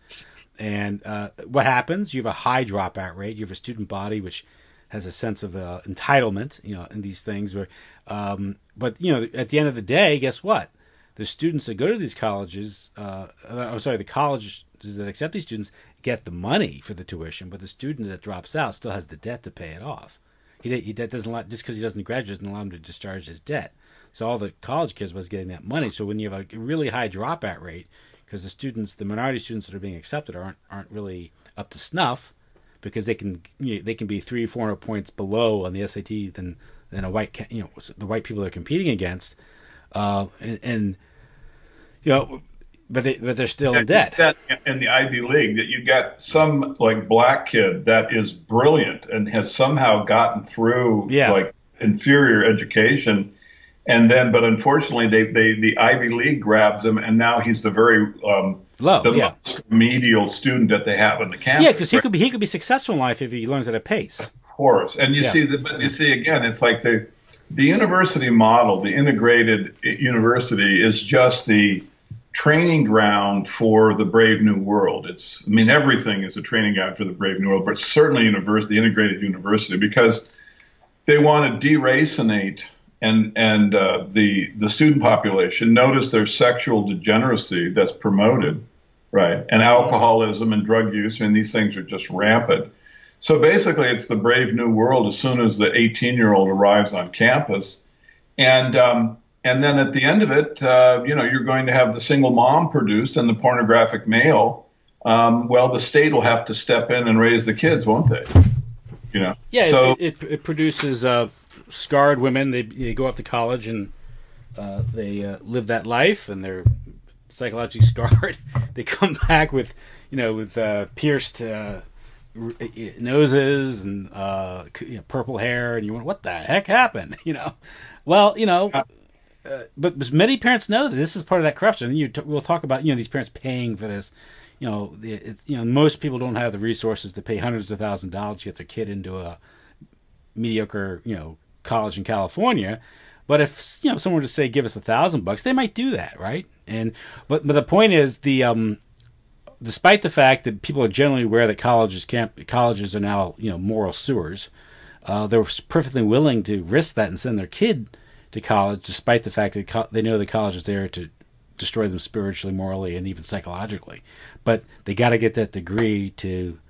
And uh, what happens? You have a high dropout rate. You have a student body which has a sense of uh, entitlement, you know, in these things. Where, um, but you know, at the end of the day, guess what? The students that go to these colleges, uh, I'm sorry, the colleges that accept these students get the money for the tuition, but the student that drops out still has the debt to pay it off. He, he that doesn't allow, just because he doesn't graduate doesn't allow him to discharge his debt. So all the college kids was getting that money. So when you have a really high dropout rate, because the students, the minority students that are being accepted aren't aren't really up to snuff, because they can you know, they can be three four hundred points below on the S A T than than a white you know the white people they're competing against, uh, and, and you know, but they but they're still in debt. That in the Ivy League, that you got some like black kid that is brilliant and has somehow gotten through Yeah. like inferior education. And then, but unfortunately, they, they the Ivy League grabs him, and now he's the very um, Low, the yeah. most remedial student that they have on the campus. Yeah, because he could be he could be successful in life if he learns at a pace. Of course. And you Yeah. see, the, but you see again, it's like the the university model, the integrated university, is just the training ground for the brave new world. It's, I mean, everything is a training ground for the brave new world, but certainly university, the integrated university, because they want to deracinate and and uh, the the student population. Notice there's sexual degeneracy that's promoted, right? And alcoholism and drug use. I mean, these things are just rampant. So basically, it's the brave new world as soon as the eighteen-year-old arrives on campus, and um, and then at the end of it, uh, you know, you're going to have the single mom produced and the pornographic male. Um, well, the state will have to step in and raise the kids, won't they? You know. Yeah, So it, it, it produces uh, scarred women. They, they go off to college and uh, they uh, live that life, and they're psychologically scarred. They come back with, you know, with uh, pierced uh, r- noses and uh, you know, purple hair, and you went, "What the heck happened?" You know. Well, you know, uh, but, but many parents know that this is part of that corruption. And you t- we'll talk about you know these parents paying for this. You know, the- it's, you know, most people don't have the resources to pay hundreds of thousands of dollars to get their kid into a mediocre, you know, college in California. But if you know someone were to say, "Give us a thousand bucks," they might do that, right? And but but the point is, the um, despite the fact that people are generally aware that colleges can't, colleges are now you know moral sewers, uh, they're perfectly willing to risk that and send their kid to college, despite the fact that co- they know the college is there to destroy them spiritually, morally, and even psychologically. But they got to get that degree to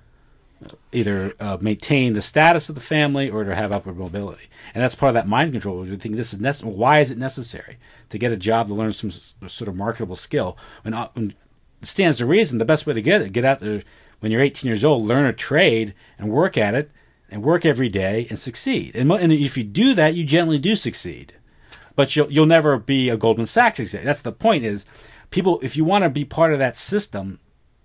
either uh, maintain the status of the family or to have upward mobility. And that's part of that mind control. We think this is necessary. Why is it necessary to get a job, to learn some sort of marketable skill? When, uh, when it stands to reason, the best way to get it, get out there when you're eighteen years old, learn a trade and work at it, and work every day and succeed. And, and if you do that, you generally do succeed. But you'll you'll never be a Goldman Sachs executive. That's the point. Is people, if you want to be part of that system,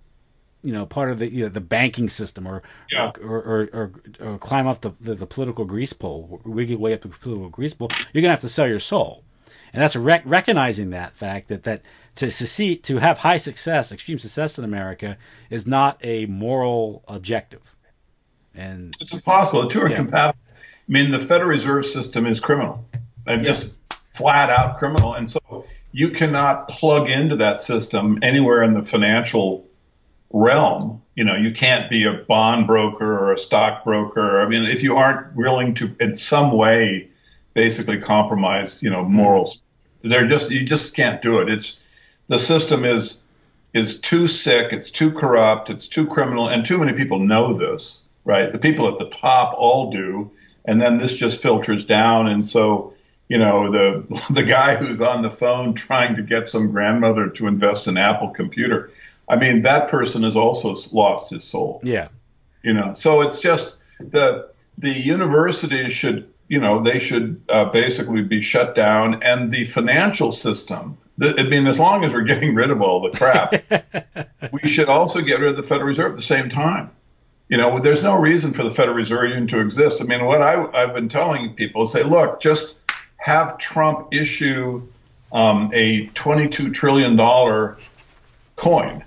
you know, part of the you know, the banking system, or yeah. or, or, or or climb up the, the the political grease pole, wiggle way up the political grease pole, you're gonna have to sell your soul. And that's rec- recognizing that fact that that to succeed, to have high success, extreme success in America, is not a moral objective. And it's impossible. The two are yeah. compatible. I mean, the Federal Reserve System is criminal, and yeah. just flat out criminal. And so you cannot plug into that system anywhere in the financial realm. You know, you can't be a bond broker or a stock broker. I mean, if you aren't willing to, in some way, basically compromise, you know, morals, they're just you just can't do it. It's the system is is too sick. It's too corrupt. It's too criminal, and too many people know this. Right, the people at the top all do, and then this just filters down. And so, you know, the the guy who's on the phone trying to get some grandmother to invest in Apple computer, I mean, that person has also lost his soul. Yeah, you know, so it's just the the universities should, you know, they should uh, basically be shut down, and the financial system. The, I mean, as long as we're getting rid of all the crap, we should also get rid of the Federal Reserve at the same time. You know, there's no reason for the Federal Reserve even to exist. I mean, what I, I've been telling people is say, look, just have Trump issue um, a twenty-two trillion dollars coin.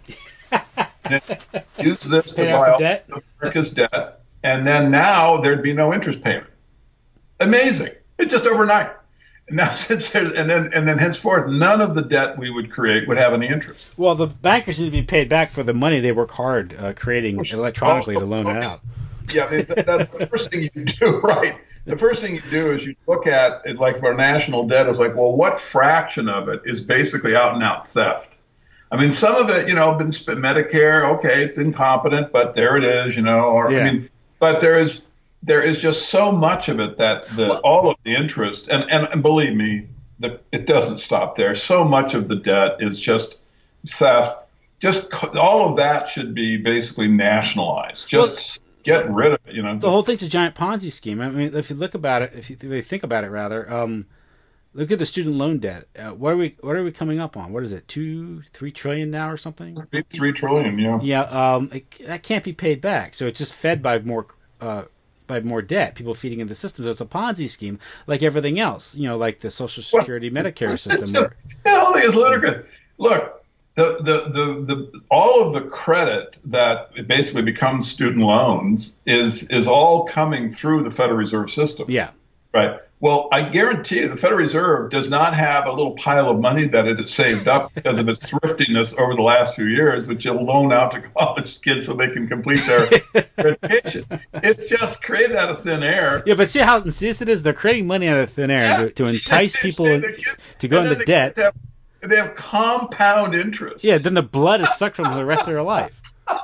Use this to buy all debt. of America's debt. And then now there'd be no interest payment. Amazing. It's just overnight. Now, since there's, and then and then henceforth, none of the debt we would create would have any interest. Well, the bankers need to be paid back for the money they work hard uh, creating Which electronically also, to loan it out. Yeah, I mean, that, that's the first thing you do, right? The first thing you do is you look at it, like our national debt is like, well, what fraction of it is basically out and out theft? I mean, some of it, you know, been Medicare, okay, it's incompetent, but there it is, you know. Or yeah. I mean, but there is. There is just so much of it that the, well, all of the interest, and, and, and believe me, the, it doesn't stop there. So much of the debt is just theft. Just all of that should be basically nationalized. Just well, get rid of it. You know, the whole thing's a giant Ponzi scheme. I mean, if you look about it, if you really think about it, rather, um, look at the student loan debt. Uh, what are we? What are we coming up on? What is it? Two, three trillion now, or something? Three trillion. Yeah. Yeah. Um, it, that can't be paid back. So it's just fed by more. Uh, by more debt, people feeding into the system. So it's a Ponzi scheme like everything else, you know, like the Social Security, well, Medicare system. The whole thing is ludicrous. Look, the, the, the, the, all of the credit that basically becomes student loans is, is all coming through the Federal Reserve System. Yeah. Right. Well, I guarantee you the Federal Reserve does not have a little pile of money that it has saved up because of its thriftiness over the last few years, which it'll loan out to college kids so they can complete their, their education. It's just created out of thin air. Yeah, but see how insistent it is? They're creating money out of thin air yeah. to, to entice people kids, to go into the debt. Have, they have compound interest. Yeah, then the blood is sucked from them for the rest of their life.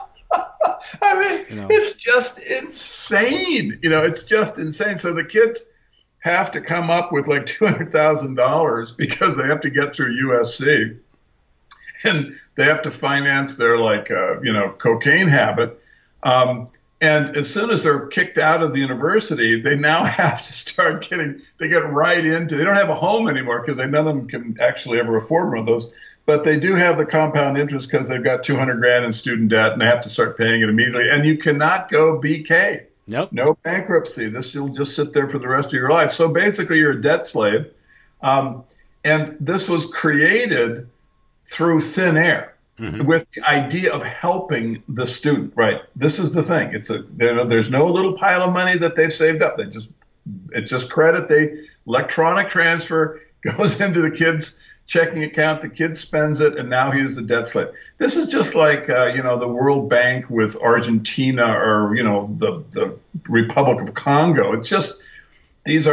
I mean, you know. It's just insane. You know, it's just insane. So the kids have to come up with like two hundred thousand dollars because they have to get through U S C, and they have to finance their like uh, you know cocaine habit. Um, and as soon as they're kicked out of the university, they now have to start getting. They get right into. They don't have a home anymore because none of them can actually ever afford one of those. But they do have the compound interest because they've got two hundred grand in student debt and they have to start paying it immediately. And you cannot go B K. Nope. No bankruptcy. This will just sit there for the rest of your life. So basically, you're a debt slave. Um, and this was created through thin air mm-hmm. with the idea of helping the student. Right. This is the thing. It's a there, there's no little pile of money that they've saved up. They just it's just credit. They electronic transfer goes into the kid's checking account, the kid spends it, and now he's the debt slave. This is just like, uh, you know, the World Bank with Argentina or, you know, the, the Republic of Congo. It's just, these are,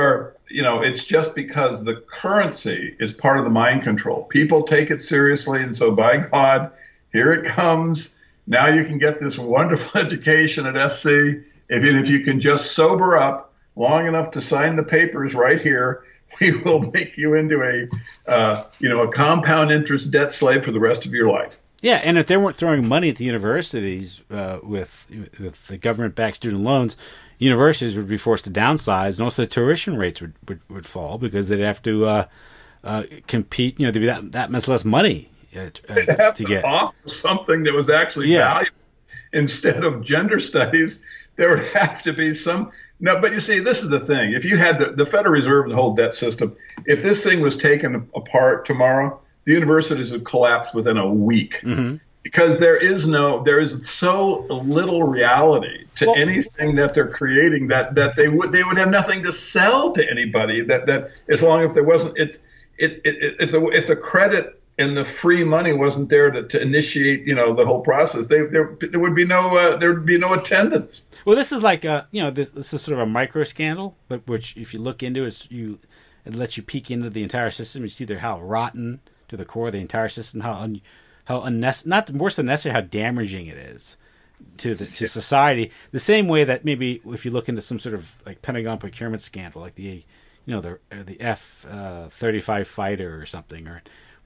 you know, it's just because the currency is part of the mind control. People take it seriously, and so by God, here it comes. Now you can get this wonderful education at S C. If, if you can just sober up long enough to sign the papers right here, we will make you into a, uh, you know, a compound interest debt slave for the rest of your life. Yeah, and if they weren't throwing money at the universities uh, with with the government-backed student loans, universities would be forced to downsize, and also the tuition rates would, would, would fall because they'd have to uh, uh, compete. You know, there'd be that, that much less money uh, They'd have to, to get. offer something that was actually Yeah. valuable. Instead of gender studies, there would have to be some. No, but you see, this is the thing. If you had the, the Federal Reserve, the whole debt system, if this thing was taken apart tomorrow, the universities would collapse within a week. Mm-hmm. Because there is no, there is so little reality to Well, anything that they're creating that, that they would they would have nothing to sell to anybody. That that as long as there wasn't, it's it, it, it if the if the credit and the free money wasn't there to, to initiate, you know, the whole process, they, there there would be no uh, there would be no attendance. Well, this is like a, you know, this this is sort of a micro scandal, but which if you look into it, you it lets you peek into the entire system. You see there how rotten to the core of the entire system, how un, how unnecessary, not worse than necessary, how damaging it is to the to society. The same way that maybe if you look into some sort of like Pentagon procurement scandal, like the, you know, the the F thirty-five fighter or something, or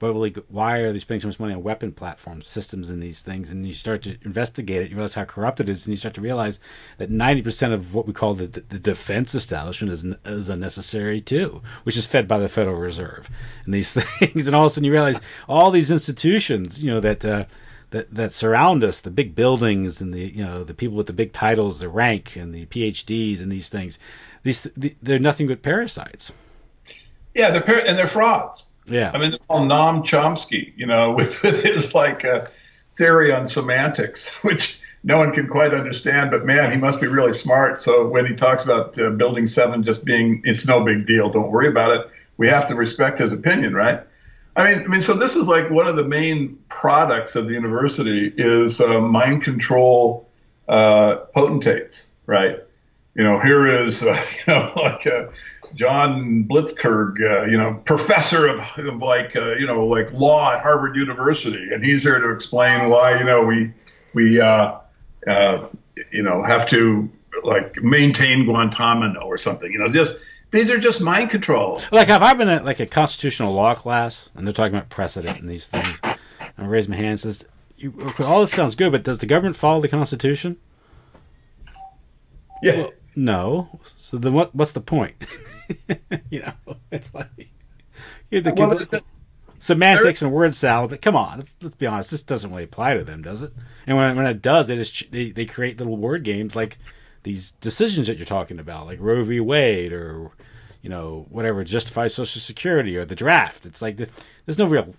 why are they spending so much money on weapon platforms, systems, and these things? And you start to investigate it, you realize how corrupt it is, and you start to realize that ninety percent of what we call the, the, the defense establishment is, is unnecessary too, which is fed by the Federal Reserve and these things. And all of a sudden you realize all these institutions, you know, that uh, that that surround us, the big buildings and the, you know, the people with the big titles, the rank and the P H Ds and these things, these they're nothing but parasites. Yeah, they're par- and they're frauds. Yeah, I mean, they're all Noam Chomsky, you know, with, with his like uh, theory on semantics, which no one can quite understand. But man, he must be really smart. So when he talks about uh, Building Seven just being, it's no big deal, don't worry about it, we have to respect his opinion, right? I mean, I mean, so this is like one of the main products of the university is uh, mind control uh, potentates, right? You know, here is, uh, you know, like a John Blitzkirk, uh, you know, professor of, of like, uh, you know, like law at Harvard University. And he's here to explain why, you know, we, we, uh, uh, you know, have to like maintain Guantanamo or something, you know, just, these are just mind control. Like, have I been at like a constitutional law class and they're talking about precedent and these things? I raise my hand and says, you, all this sounds good, but does the government follow the Constitution? Yeah. Well, no. So then what, what's the point? You know, it's like you're the, well, the, the semantics and word salad. But come on, let's, let's be honest. This doesn't really apply to them, does it? And when when it does, it is they they create little word games like these decisions that you're talking about, like Roe v. Wade, or you know whatever, justify Social Security or the draft. It's like the, there's no real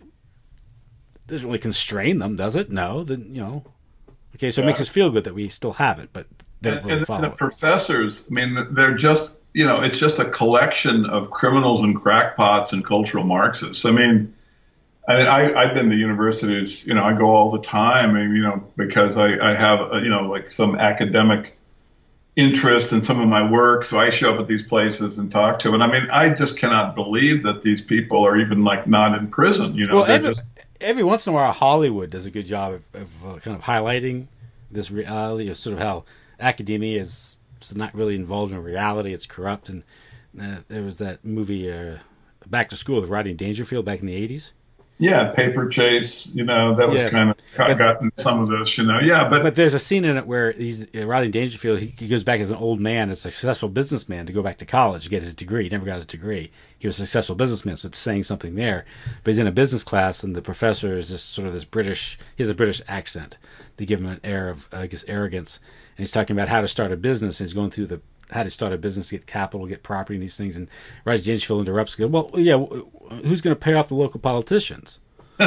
doesn't really constrain them, does it? No, then you know. Okay, so it yeah. makes us feel good that we still have it, but they don't and, really and follow the it. professors, I mean, they're just, you know, it's just a collection of criminals and crackpots and cultural Marxists. I mean, I, I, I've been to universities, you know, I go all the time, and, you know, because I, I have, you know, like some academic interest in some of my work. So I show up at these places and talk to them. And I mean, I just cannot believe that these people are even like not in prison, you know. Well, every, just... every once in a while, Hollywood does a good job of, of uh, kind of highlighting this reality of sort of how academia is not really involved in reality. It's corrupt. And uh, there was that movie, uh, Back to School with Rodney Dangerfield back in the eighties. Yeah, Paper Chase, you know, that was yeah. kind of got, but, gotten some of this, you know. Yeah, but... But there's a scene in it where he's, uh, Rodney Dangerfield, he, he goes back as an old man, a successful businessman, to go back to college to get his degree. He never got his degree. He was a successful businessman, so it's saying something there. But he's in a business class, and the professor is just sort of this British, he has a British accent to give him an air of, I guess, arrogance. And he's talking about how to start a business, and he's going through the how to start a business, get capital, get property, and these things. And Rodney Dangerfield interrupts and goes, well, yeah, who's going to pay off the local politicians?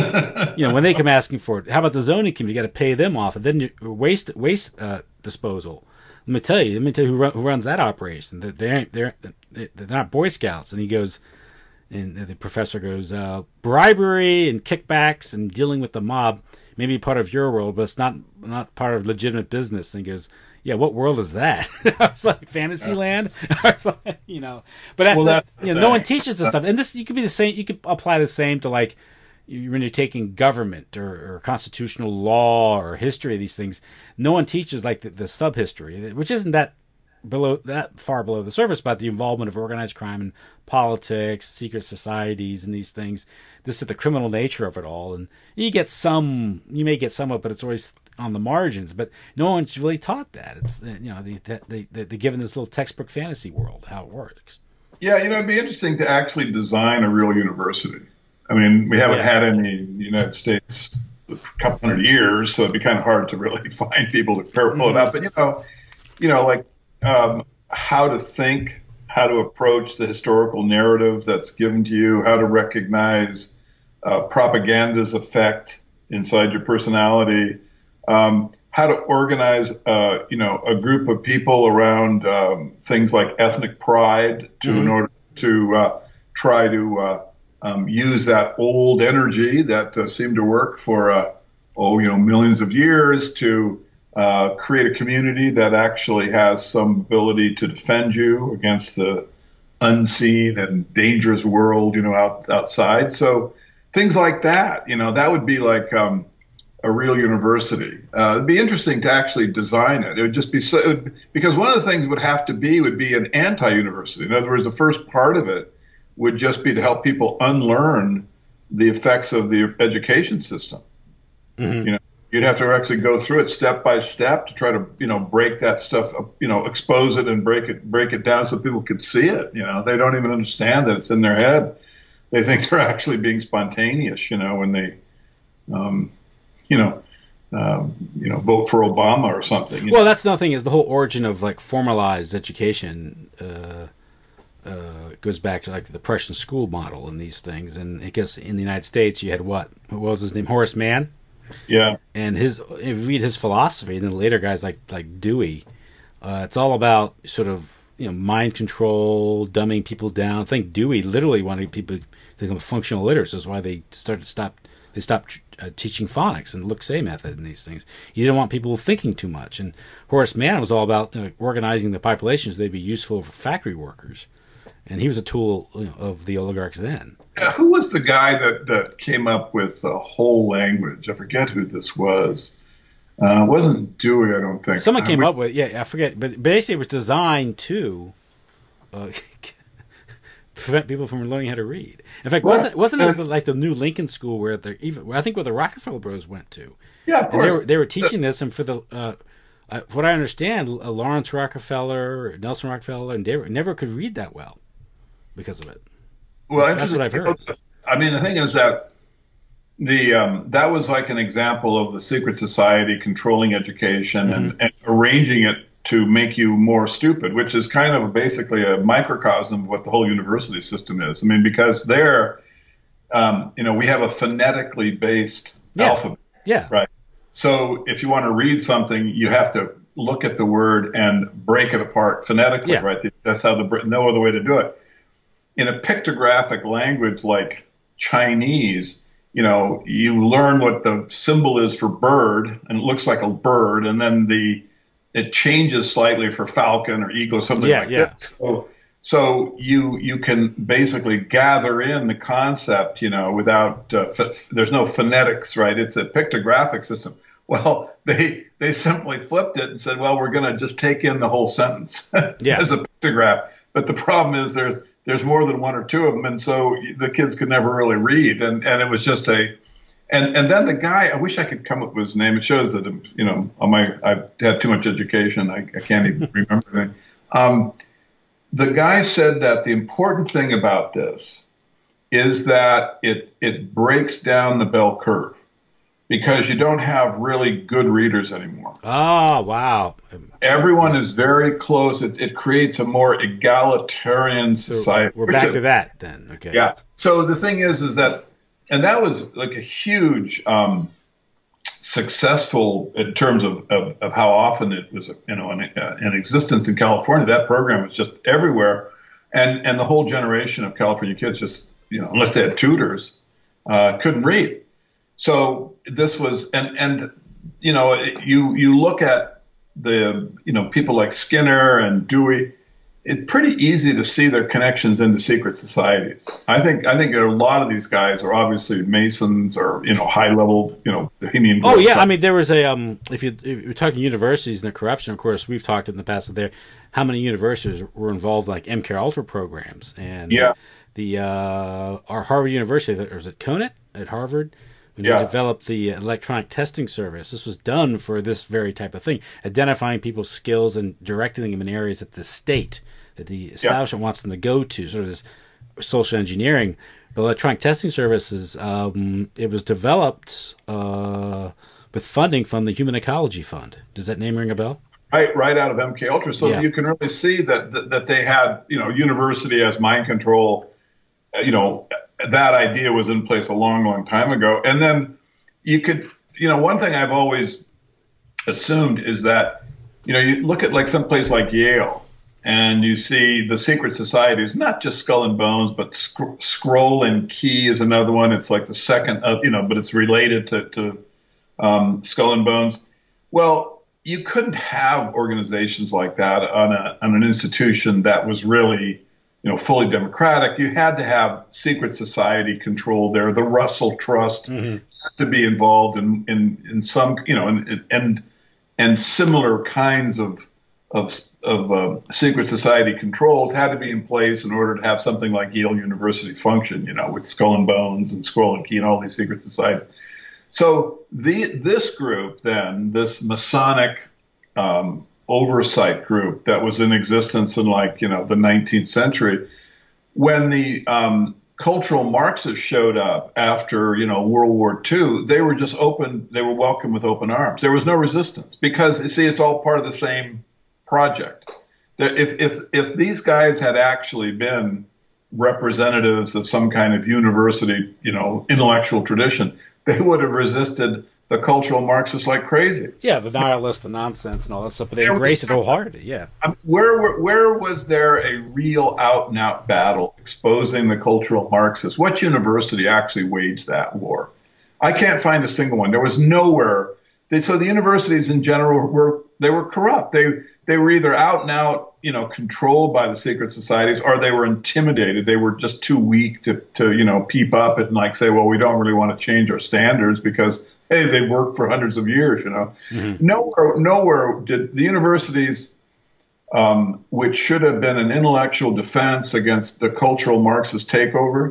You know, when they come asking for it, how about the zoning committee? You got to pay them off, and then you, waste waste uh, disposal. Let me tell you. Let me tell you who, run, who runs that operation. They're they're, they're they're not Boy Scouts. And he goes, and the professor goes, uh, bribery and kickbacks and dealing with the mob may be part of your world, but it's not not part of legitimate business. And he goes, yeah, what world is that? I was like, Fantasyland? I was like, you know, but that's, Well, that's that's the you know, thing. no one teaches this stuff. And this, you could be the same, you could apply the same to like, you- when you're taking government or, or constitutional law or history of these things. No one teaches like the, the sub history, which isn't that below that far below the surface, about the involvement of organized crime and politics, secret societies, and these things. This is the criminal nature of it all, and you get some, you may get some of it, but it's always on the margins. But no one's really taught that. It's, you know, they they they they're given this little textbook fantasy world how it works. Yeah, you know, it'd be interesting to actually design a real university. I mean, we haven't Yeah. had any in the United States for a couple hundred years, so it'd be kind of hard to really find people to pull it up. But you know, you know, like um, how to think, how to approach the historical narrative that's given to you, how to recognize uh, propaganda's effect inside your personality, um, how to organize, uh, you know, a group of people around um, things like ethnic pride to Mhm. in order to uh, try to uh, um, use that old energy that uh, seemed to work for uh, oh, you know, millions of years to uh, create a community that actually has some ability to defend you against the unseen and dangerous world, you know, out, outside. So things like that, you know, that would be like um, a real university. Uh, it'd be interesting to actually design it. It would just be so, it would, because one of the things it would have to be would be an anti-university. In other words, the first part of it would just be to help people unlearn the effects of the education system. Mhm. You know, you'd have to actually go through it step by step to try to, you know, break that stuff up, you know, expose it and break it, break it down so people could see it. You know, they don't even understand that it's in their head. They think they're actually being spontaneous, you know, when they, um, you know, um, you know, vote for Obama or something. you Well, know. that's another thing, is the whole origin of like formalized education uh, uh, goes back to like the Prussian school model and these things. And I guess in the United States, you had what? What was his name? Horace Mann. Yeah. And his, if you read his philosophy, and then later guys like like Dewey, uh, it's all about sort of, you know, mind control, dumbing people down. I think Dewey literally wanted people to become functional illiterates. That's why they started stop they stopped uh, teaching phonics and look-say method and these things. He didn't want people thinking too much. And Horace Mann was all about uh, organizing the population so they'd be useful for factory workers. And he was a tool, you know, of the oligarchs then. Yeah, who was the guy that, that came up with the whole language? I forget who this was. Uh, it wasn't Dewey, I don't think. Someone Uh, came we- up with, yeah, I forget, but basically it was designed to uh, prevent people from learning how to read. In fact, Well, wasn't wasn't it that's- like the new Lincoln School where the even I think where the Rockefeller Bros went to, Yeah, of and course. they were they were teaching this, and for the uh, uh, what I understand, uh, Lawrence Rockefeller, Nelson Rockefeller, and David never could read that well because of it. Well, That's- that's what I've interesting. I mean, the thing is that the um, that was like an example of the secret society controlling education and, and arranging it to make you more stupid, which is kind of basically a microcosm of what the whole university system is. I mean, because there, um, you know, we have a phonetically based Yeah. alphabet, Yeah, right? So if you want to read something, you have to look at the word and break it apart phonetically, Yeah. right? That's how the no other way to do it. In a pictographic language like Chinese, you know, you learn what the symbol is for bird, and it looks like a bird, and then the it changes slightly for falcon or eagle, something Yeah, like yeah. that. So, so you you can basically gather in the concept, you know, without uh, ph- there's no phonetics, right? It's a pictographic system. Well, they they simply flipped it and said, well, we're going to just take in the whole sentence Yeah. as a pictograph. But the problem is there's there's more than one or two of them, and so the kids could never really read, and and it was just a, and and then the guy, I wish I could come up with his name. It shows that, you know, on my I've had too much education, I, I can't even remember anything. Um, the guy said that the important thing about this is that it it breaks down the bell curve, because you don't have really good readers anymore. Oh, wow. Everyone is very close. It, it creates a more egalitarian So society. we're which back is- to that then. Okay. Yeah. So the thing is, is that, and that was like a huge um, successful in terms of, of, of how often it was, you know, in, uh, in existence in California. That program was just everywhere, and and the whole generation of California kids just, you know, unless they had tutors, uh, couldn't read. So this was, and and you know, you you look at the you know people like Skinner and Dewey, it's pretty easy to see their connections into secret societies. I think I think a lot of these guys are obviously Masons or you know high level you know Bohemian. Oh yeah, I mean there was a um if you if you're talking universities and their corruption, of course we've talked in the past there how many universities were involved in like M K Ultra programs and yeah. the uh, our Harvard University, or was it Conant at Harvard? When yeah. they developed the electronic testing service, this was done for this very type of thing, identifying people's skills and directing them in areas that the state, that the establishment yeah. wants them to go to, sort of this social engineering. But electronic testing services, um, it was developed uh, with funding from the Human Ecology Fund. Does that name ring a bell? Right, right out of M K Ultra. So yeah. you can really see that, that that they had, you know, university as mind control. You know, that idea was in place a long, long time ago. And then you could, you know, one thing I've always assumed is that, you know, you look at like some place like Yale and you see the secret societies, not just Skull and Bones, but Sc- Scroll and Key is another one. It's like the second of, you know, but it's related to, to um, Skull and Bones. Well, you couldn't have organizations like that on, a, on an institution that was really, you know, fully democratic. You had to have secret society control there. The Russell Trust mm-hmm. had to be involved in, in, in some, you know, and and and similar kinds of of of uh, secret society controls had to be in place in order to have something like Yale University function. You know, with Skull and Bones and Scroll and Key and all these secret societies. So the this group then, this Masonic um, oversight group that was in existence in like, you know, the nineteenth century, when the um, cultural Marxists showed up after, you know, World War Two, they were just open, they were welcomed with open arms. There was no resistance because, you see, it's all part of the same project. If, if, if these guys had actually been representatives of some kind of university, you know, intellectual tradition, they would have resisted the cultural Marxists like crazy. Yeah, the nihilists, the nonsense, and all that stuff. But they embraced it wholeheartedly. Yeah. I mean, where where was there a real out and out battle exposing the cultural Marxists? What university actually waged that war? I can't find a single one. There was nowhere. They, so the universities in general were they were corrupt. They they were either out and out, you know, controlled by the secret societies, or they were intimidated. They were just too weak to to you know peep up and like say, well, we don't really want to change our standards because, hey, they've worked for hundreds of years, you know. Mm-hmm. Nowhere, nowhere did the universities, um, which should have been an intellectual defense against the cultural Marxist takeover,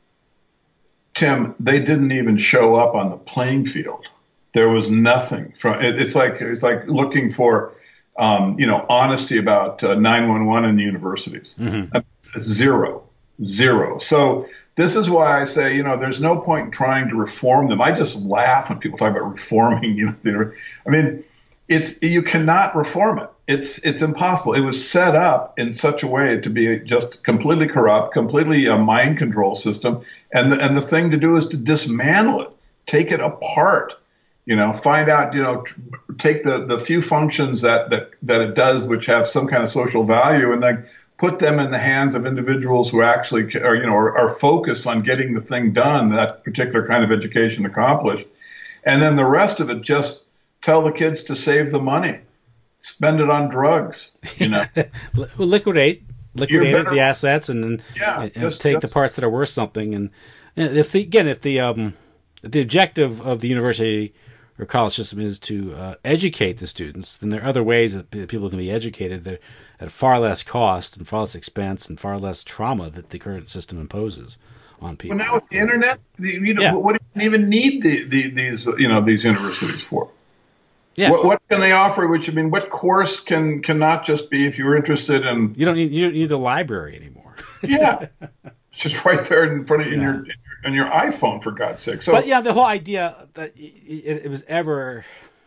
Tim, they didn't even show up on the playing field. There was nothing from it, it's like it's like looking for, um, you know, honesty about uh, nine one one in the universities. Mm-hmm. Zero, zero. So. This is why I say, you know, there's no point in trying to reform them. I just laugh when people talk about reforming. You know, I mean, it's you cannot reform it. It's it's impossible. It was set up in such a way to be just completely corrupt, completely a mind control system. And the, and the thing to do is to dismantle it, take it apart. You know, find out, you know, take the, the few functions that, that that it does, which have some kind of social value, and then put them in the hands of individuals who actually are, you know, are, are focused on getting the thing done, that particular kind of education accomplished. And then the rest of it, just tell the kids to save the money, spend it on drugs, you know. liquidate, liquidate the assets and then yeah, and just, take just, the parts that are worth something. And if the, again, if the, um, the objective of the university or college system is to uh, educate the students, then there are other ways that people can be educated that at far less cost and far less expense and far less trauma that the current system imposes on people. Well, now with the internet, you know, yeah. what do you even need the, the, these, you know, these universities for? Yeah. What, what can they offer? Which I mean, what course can can not just be if you're interested in? You don't need you don't need the library anymore. Yeah, it's just right there in front of you, yeah. in your in your iPhone, for God's sake. So, but yeah, the whole idea that it, it was ever.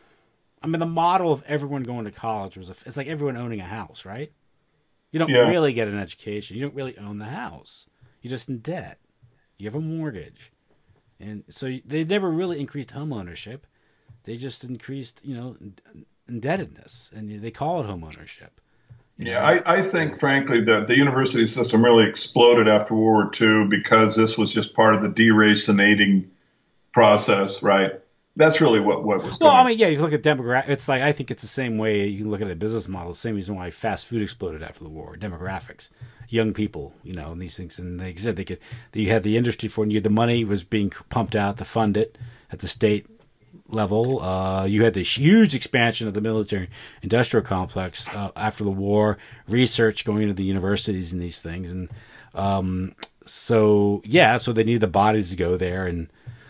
I mean, the model of everyone going to college was, a, it's like everyone owning a house, right? You don't yeah. really get an education. You don't really own the house. You're just in debt. You have a mortgage. And so they never really increased home ownership. They just increased, you know, indebtedness. And they call it home ownership. Yeah, I, I think, frankly, that the university system really exploded after World War Two because this was just part of the deracinating process, right? That's really what, what was Well, going I on. mean, yeah, you look at demographic. It's like I think it's the same way you can look at a business model. The same reason why fast food exploded after the war. Demographics, young people, you know, and these things. And they said they could. You had the industry for it. And you, the money was being pumped out to fund it at the state level. Uh, you had this huge expansion of the military industrial complex uh, after the war. Research going into the universities and these things, and um, so yeah, so they needed the bodies to go there and.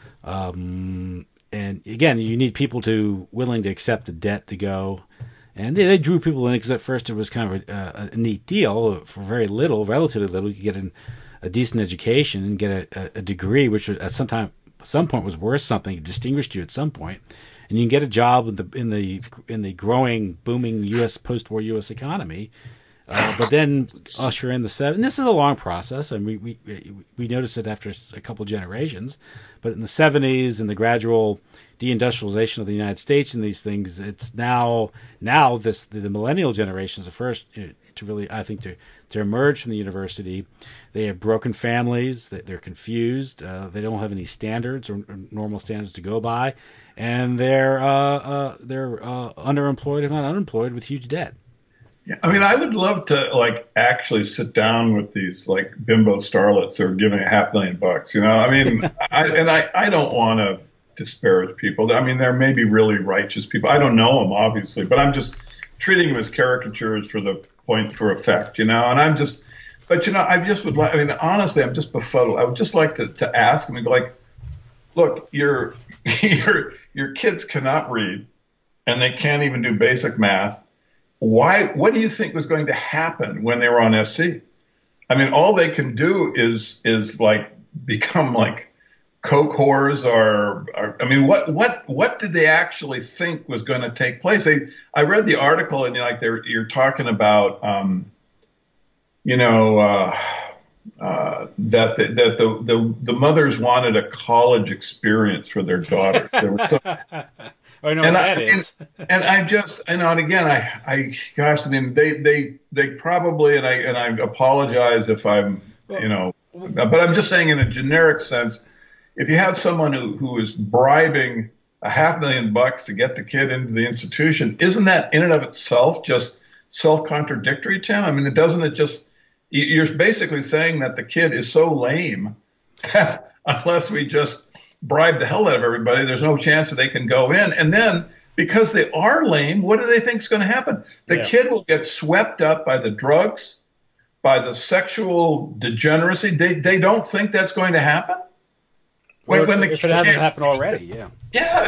Um, And again, you need people to willing to accept the debt to go, and they, they drew people in because at first it was kind of a, a neat deal for very little, relatively little. You could get an, a decent education and get a, a degree, which at some time, some point was worth something, it distinguished you at some point, and you can get a job in the in the in the growing, booming U S post-war U S economy. Uh, but then usher in the seven. And this is a long process, and we we we noticed it after a couple generations. But in the seventies and the gradual deindustrialization of the United States and these things, it's now now this the, the millennial generation is the first to really, I think, to to emerge from the university. They have broken families. They're confused. Uh, they don't have any standards or, or normal standards to go by, and they're uh, uh, they're uh, underemployed, if not unemployed, with huge debt. Yeah, I mean, I would love to like actually sit down with these like bimbo starlets who are giving a half million bucks. You know, I mean, I, and I, I don't want to disparage people. I mean, there may be really righteous people. I don't know them, obviously, but I'm just treating them as caricatures for the point for effect, you know, and I'm just, but you know, I just would like, I mean, honestly, I'm just befuddled. I would just like to, to ask them and go like, look, your, your, your kids cannot read and they can't even do basic math. Why? What do you think was going to happen when they were on S C? I mean, all they can do is is like become like coke whores, or, or I mean, what what what did they actually think was going to take place? They, I read the article, and like they're you're talking about, um, you know, uh, uh, that the, that the, the the mothers wanted a college experience for their daughters. There was some, I know and what I, that is. and, and I just, you know, and again, I, I, gosh, I mean, they, they, they probably, and I, and I apologize if I'm, you know, but I'm just saying in a generic sense, if you have someone who, who is bribing a half million bucks to get the kid into the institution, isn't that in and of itself just self-contradictory, Tim? I mean, it doesn't it just, you're basically saying that the kid is so lame that unless we just bribe the hell out of everybody, there's no chance that they can go in. And then because they are lame, what do they think is going to happen? The yeah. kid will get swept up by the drugs, by the sexual degeneracy. They they don't think that's going to happen. When, when, when the if kid, it hasn't happened already, yeah. Yeah.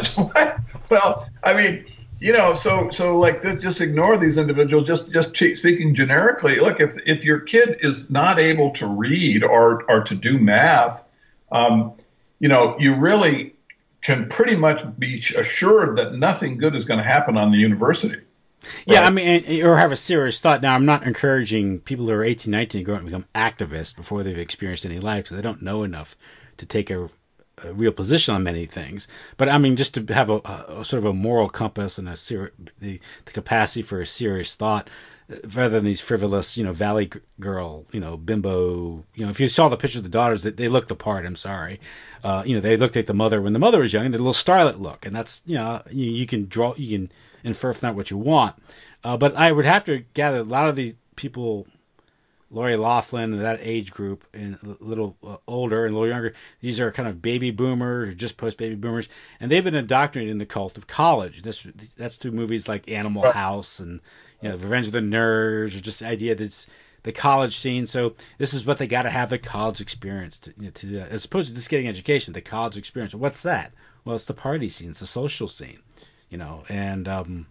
Well, I mean, you know, so so like just ignore these individuals. Just just speaking generically, look, if if your kid is not able to read or or to do math, um, you know, you really can pretty much be assured that nothing good is going to happen on the university. Yeah, right? I mean, or have a serious thought. Now, I'm not encouraging people who are eighteen, nineteen to go out and become activists before they've experienced any life because they don't know enough to take a, a real position on many things. But I mean, just to have a, a sort of a moral compass and a ser- the, the capacity for a serious thought, rather than these frivolous, you know, Valley Girl, you know, bimbo, you know, if you saw the picture of the daughters, they, they looked the part, I'm sorry. Uh, you know, they looked like the mother when the mother was young, and the little starlet look. And that's, you know, you, you can draw, you can infer from that what you want. Uh, but I would have to gather a lot of the people, Lori Loughlin and that age group, and a little uh, older and a little younger, these are kind of baby boomers or just post-baby boomers, and they've been indoctrinated in the cult of college. This That's through movies like Animal House and, you know, Revenge of the Nerds, or just the idea that it's the college scene. So this is what they got to have, the college experience to, you know, to uh, as opposed to just getting education, the college experience. What's that? Well, it's the party scene, it's the social scene, you know, and um,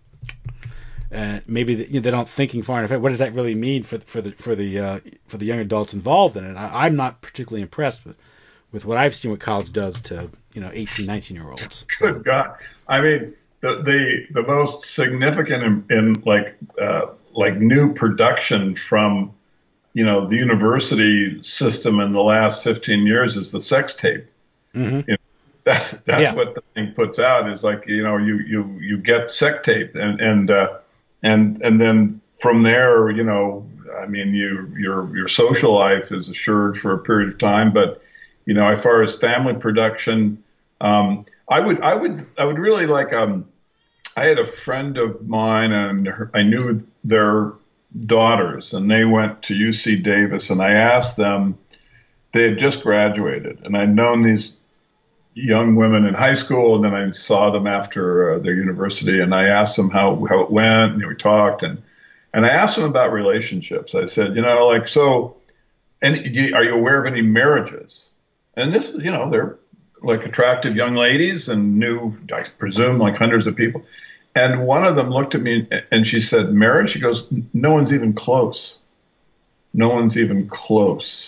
uh, maybe the, you know, they're not thinking far enough. What does that really mean for for the for the uh, for the young adults involved in it? I, I'm not particularly impressed with with what I've seen what college does to, you know, eighteen, nineteen year olds. So. Good God, I mean. The, the the most significant in, in like uh, like new production from, you know, the university system in the last fifteen years is the sex tape. Mm-hmm. You know, that's that's yeah. what the thing puts out, is like, you know, you you you get sex tape, and and uh, and and then from there, you know, I mean, you your your social life is assured for a period of time, but, you know, as far as family production. Um, I would, I would, I would really like. Um, I had a friend of mine, and her, I knew their daughters, and they went to U C Davis, and I asked them. They had just graduated, and I'd known these young women in high school, and then I saw them after uh, their university, and I asked them how how it went, and we talked, and and I asked them about relationships. I said, you know, like so, and are you aware of any marriages? And this, you know, they're like attractive young ladies and knew, I presume, like hundreds of people. And one of them looked at me and she said, marriage? She goes, no one's even close. No one's even close.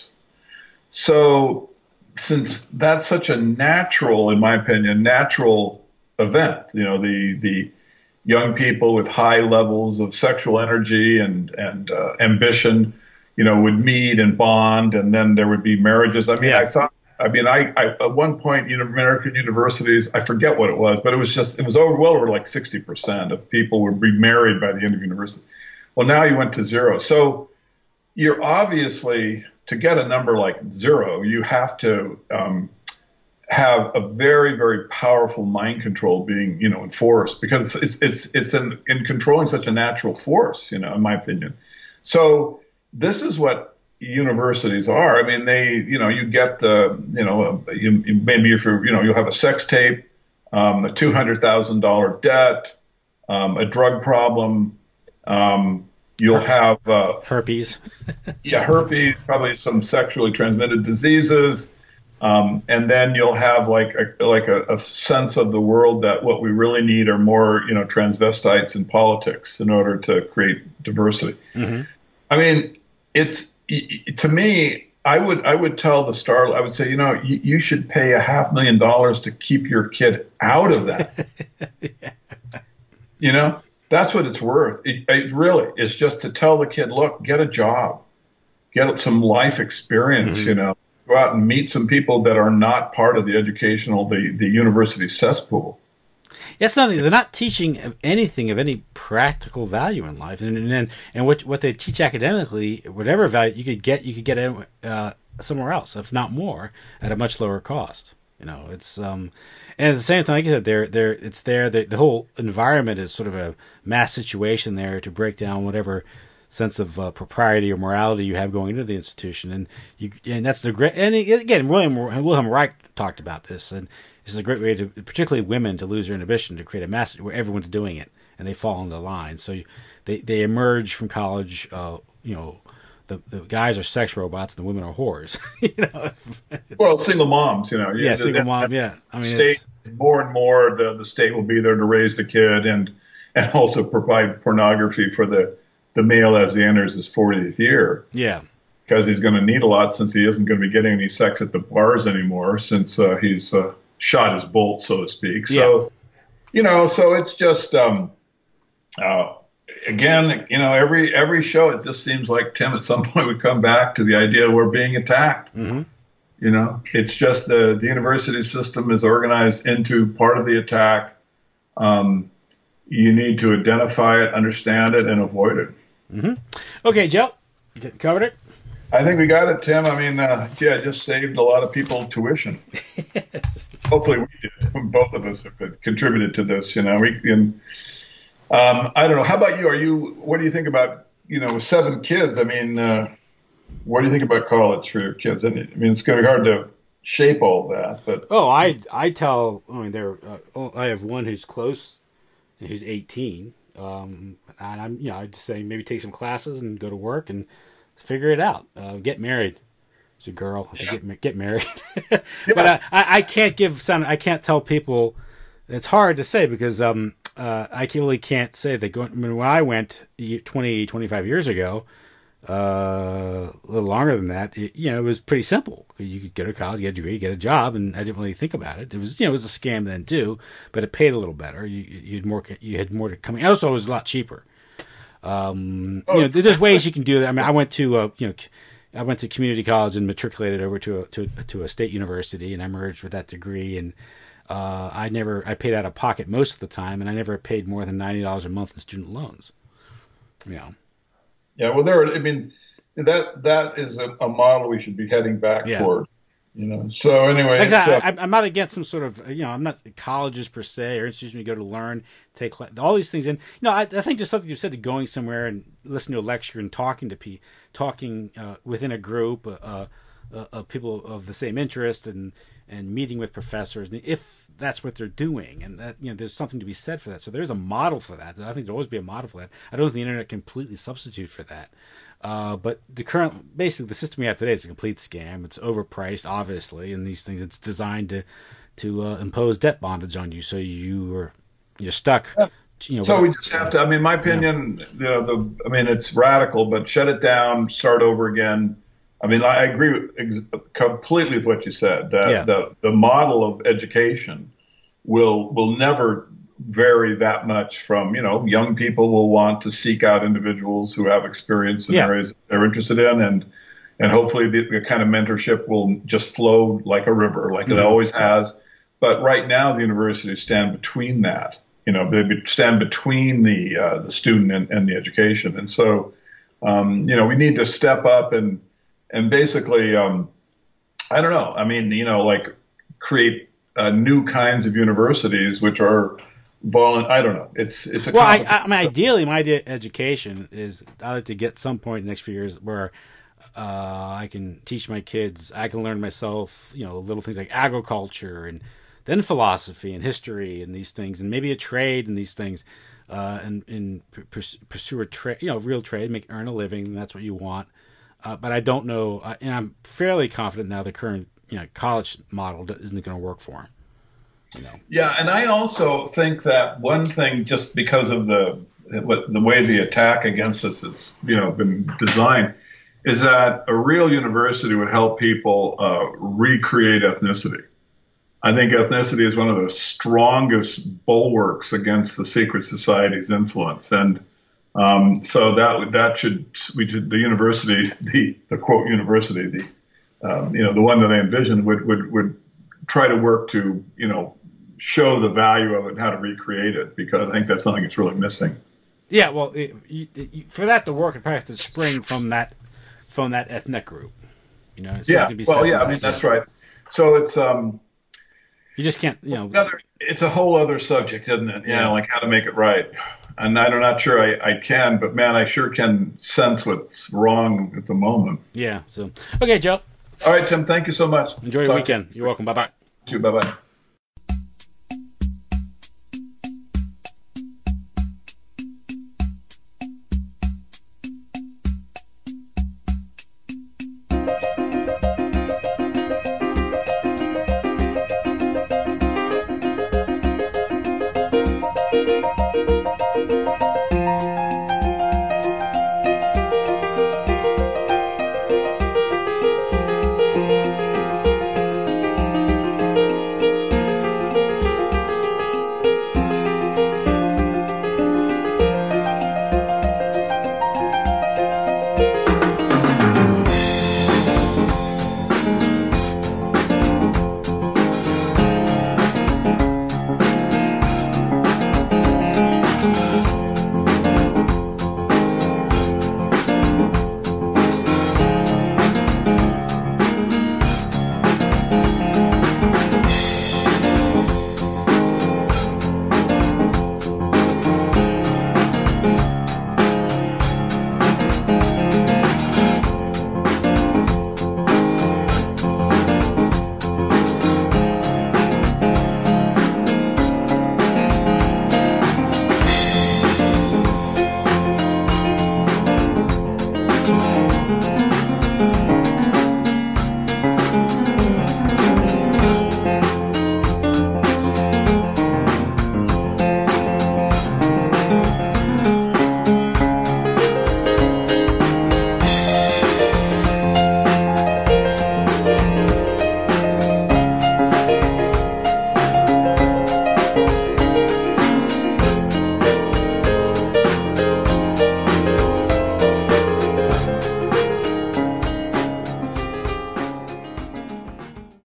So since that's such a natural, in my opinion, natural event, you know, the the young people with high levels of sexual energy and, and uh, ambition, you know, would meet and bond, and then there would be marriages. I mean, yeah. I thought, I mean, I, I at one point, you know, American universities, I forget what it was, but it was just, it was over, well over like sixty percent of people would be married by the end of university. Well, now you went to zero. So you're obviously, to get a number like zero, you have to um, have a very, very powerful mind control being, you know, enforced, because it's it's it's in, in controlling such a natural force, you know, in my opinion. So this is what universities are. I mean, they, you know, you get the, you know, you, you, maybe if you're, you know, you'll have a sex tape, um, a two hundred thousand dollars debt, um, a drug problem, um, you'll have uh, herpes. yeah, herpes, probably some sexually transmitted diseases. Um, and then you'll have like a, like a, a sense of the world that what we really need are more, you know, transvestites in politics in order to create diversity. Mm-hmm. I mean, it's, to me, I would I would tell the star, I would say, you know, you, you should pay a half million dollars to keep your kid out of that. Yeah. You know, that's what it's worth. It, it really is, just to tell the kid, look, get a job, get some life experience, mm-hmm. you know. Go out and meet some people that are not part of the educational, the, the university cesspool. It's not, they're not teaching anything of any practical value in life, and and and, and what what they teach academically, whatever value you could get, you could get it uh, somewhere else, if not more, at a much lower cost. You know, it's um, and at the same time, like I said, they're they're it's there. The, the whole environment is sort of a mass situation there to break down whatever sense of uh, propriety or morality you have going into the institution, and you and that's the great. And again, William Wilhelm Reich talked about this, and this is a great way to, particularly women, to lose their inhibition, to create a mass where everyone's doing it and they fall into line. So you, they they emerge from college. Uh, you know, the the guys are sex robots and the women are whores. you know, well, single moms. You know, yeah, the, single the, mom. Yeah, I mean, state, it's, more and more the the state will be there to raise the kid and and also provide pornography for the. the male as he enters his fortieth year. Yeah. Because he's going to need a lot, since he isn't going to be getting any sex at the bars anymore, since uh, he's uh, shot his bolt, so to speak. So, yeah. you know, so it's just, um, uh, again, you know, every every show, it just seems like Tim at some point would come back to the idea we're being attacked. Mm-hmm. You know, it's just the, the university system is organized into part of the attack. Um, you need to identify it, understand it, and avoid it. Mm-hmm. Okay, Joe, you covered it? I think we got it, Tim. I mean, uh, yeah, it just saved a lot of people tuition. Yes. Hopefully we did. Both of us have contributed to this, you know. We and, um, I don't know. How about you? Are you? What do you think about, you know, seven kids? I mean, uh, what do you think about college for your kids? I mean, it's going to be hard to shape all that. But oh, I I tell. I mean, there. Uh, I have one who's close, who's eighteen. Um, and I'm, you know, I'd just say maybe take some classes and go to work and figure it out. Uh, get married. It's a girl. I say yeah. get get married. yeah. But uh, I I can't give some. I can't tell people. It's hard to say because um uh I really can't say that. Going, I mean, when I went twenty, twenty-five years ago, uh, a little longer than that, it, you know, it was pretty simple. You could go to college, get a degree, get a job, and I didn't really think about it. It was, you know, it was a scam then too, but it paid a little better. You you had more, you had more to coming. Also, it was a lot cheaper. Um, oh. You know, there's ways you can do that. I mean, I went to, uh, you know, I went to community college and matriculated over to a, to to a state university, and I merged with that degree. And uh, I never, I paid out of pocket most of the time, and I never paid more than ninety dollars a month in student loans. You know. Yeah, well, there. I mean, that that is a, a model we should be heading back yeah. toward. You know. So anyway, Like I, it's, uh, I, I'm not against some sort of, you know, I'm not colleges per se or institutions you go to learn, take cla- all these things. And you know, I, I think just something you said, to going somewhere and listening to a lecture and talking to people, talking uh, within a group uh, uh, of people of the same interest, and and meeting with professors, if that's what they're doing, and that, you know, there's something to be said for that. So there's a model for that. I think there'll always be a model for that. I don't think the internet can completely substitute for that. Uh, but the current, basically, the system we have today is a complete scam. It's overpriced, obviously, and these things. It's designed to to uh, impose debt bondage on you, so you are you're stuck. You know. so we just have to. I mean, my opinion. You know, the. I mean, it's radical, but shut it down, start over again. I mean, I agree with, ex- completely with what you said. That Yeah. the the model of education will will never vary that much from, you know, young people will want to seek out individuals who have experience in Yeah. areas they're interested in, and and hopefully the, the kind of mentorship will just flow like a river, like Mhm. it always has. But right now, the universities stand between that. You know, they be- stand between the uh, the student and, and the education, and so um, you know, we need to step up and and basically, um, I don't know. I mean, you know, like create uh, new kinds of universities which are volun. I don't know. It's it's a Well, I, complicated. I mean, ideally, my idea of education is I'd like to get some point in the next few years where uh, I can teach my kids, I can learn myself, you know, little things like agriculture, and then philosophy and history and these things, and maybe a trade and these things, uh, and, and pursue a trade, you know, real trade, make earn a living. And that's what you want. Uh, but I don't know, uh, and I'm fairly confident now the current, you know, college model isn't going to work for them. You know. Yeah, and I also think that one thing, just because of the what the way the attack against us has, you know, been designed, is that a real university would help people uh, recreate ethnicity. I think ethnicity is one of the strongest bulwarks against the secret society's influence, and um, so that that should we should, the university, the the quote university, the um, you know the one that I envisioned would would would try to work to, you know, show the value of it and how to recreate it, because I think that's something that's really missing. Yeah, well, it, you, it, for that to work, it probably has to spring from that from that ethnic group. You know, it's Yeah, to be well, said yeah, for I mean that. that's right. So it's um, You just can't, you know. another, it's a whole other subject, isn't it? You Yeah. know, like how to make it right. And I'm not sure I, I can, but man, I sure can sense what's wrong at the moment. Yeah. So, okay, Joe. All right, Tim, thank you so much. Enjoy your Talk to weekend. You're welcome. Bye bye. you. Bye bye.